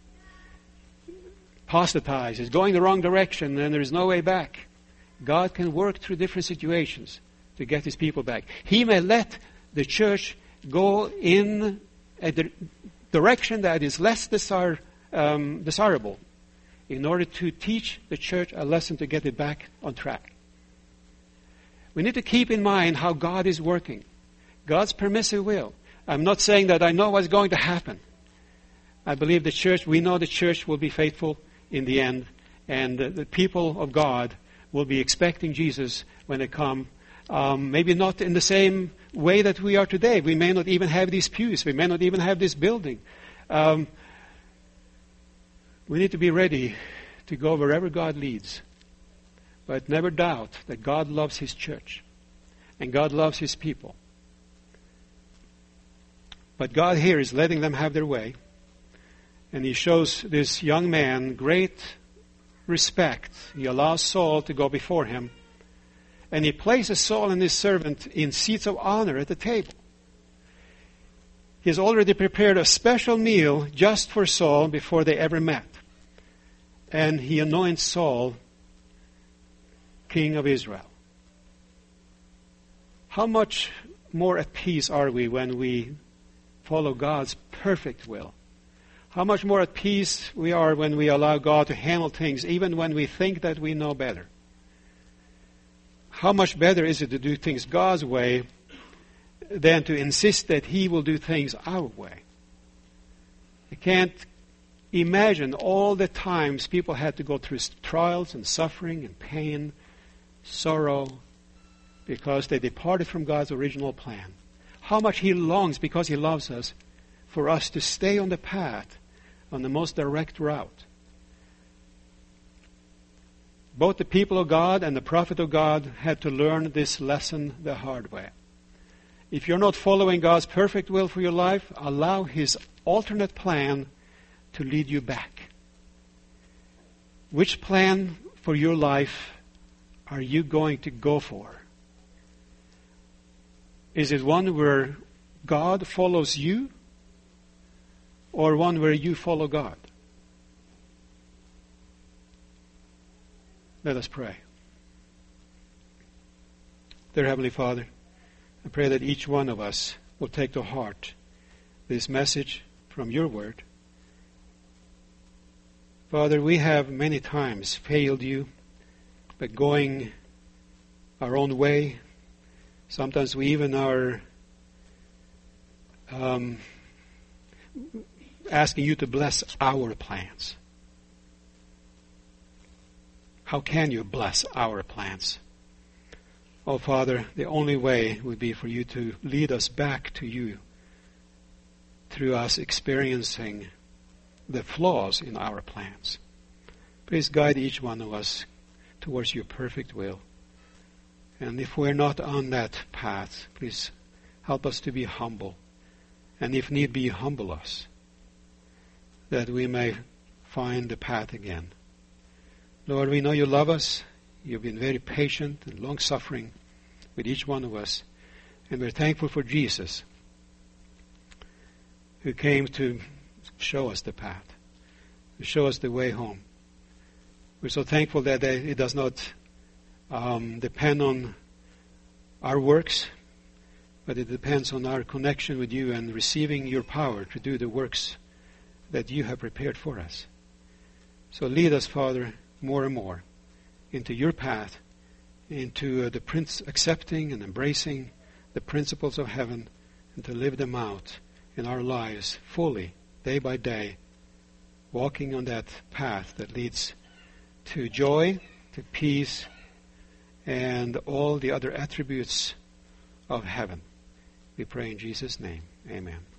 apostatized, is going the wrong direction, and there is no way back. God can work through different situations to get his people back. He may let the church go in a di- direction that is less desire, um, desirable in order to teach the church a lesson to get it back on track. We need to keep in mind how God is working. God's permissive will. I'm not saying that I know what's going to happen. I believe the church, we know the church will be faithful in the end, and the, the people of God will be expecting Jesus when they come. Um, maybe not in the same way that we are today. We may not even have these pews. We may not even have this building. Um, we need to be ready to go wherever God leads. But never doubt that God loves his church. And God loves his people. But God here is letting them have their way. And he shows this young man great respect. He allows Saul to go before him. And he places Saul and his servant in seats of honor at the table. He has already prepared a special meal just for Saul before they ever met. And he anoints Saul king of Israel. How much more at peace are we when we follow God's perfect will? How much more at peace we are when we allow God to handle things, even when we think that we know better? How much better is it to do things God's way than to insist that he will do things our way? I can't imagine all the times people had to go through trials and suffering and pain, sorrow, because they departed from God's original plan. How much he longs, because he loves us, for us to stay on the path, on the most direct route. Both the people of God and the prophet of God had to learn this lesson the hard way. If you're not following God's perfect will for your life, allow his alternate plan to lead you back. Which plan for your life are you going to go for? Is it one where God follows you, or one where you follow God? Let us pray. Dear Heavenly Father, I pray that each one of us will take to heart this message from your word. Father, we have many times failed you by going our own way. Sometimes we even are um, asking you to bless our plans. How can you bless our plans? Oh, Father, the only way would be for you to lead us back to you through us experiencing the flaws in our plans. Please guide each one of us towards your perfect will. And if we're not on that path, please help us to be humble. And if need be, humble us, that we may find the path again. Lord, we know you love us. You've been very patient and long-suffering with each one of us. And we're thankful for Jesus, who came to show us the path, to show us the way home. We're so thankful that it does not um, depend on our works, but it depends on our connection with you and receiving your power to do the works that you have prepared for us. So lead us, Father, more and more into your path, into uh, the prince accepting and embracing the principles of heaven, and to live them out in our lives fully, day by day, walking on that path that leads to joy, to peace, and all the other attributes of heaven. We pray in Jesus' name. Amen.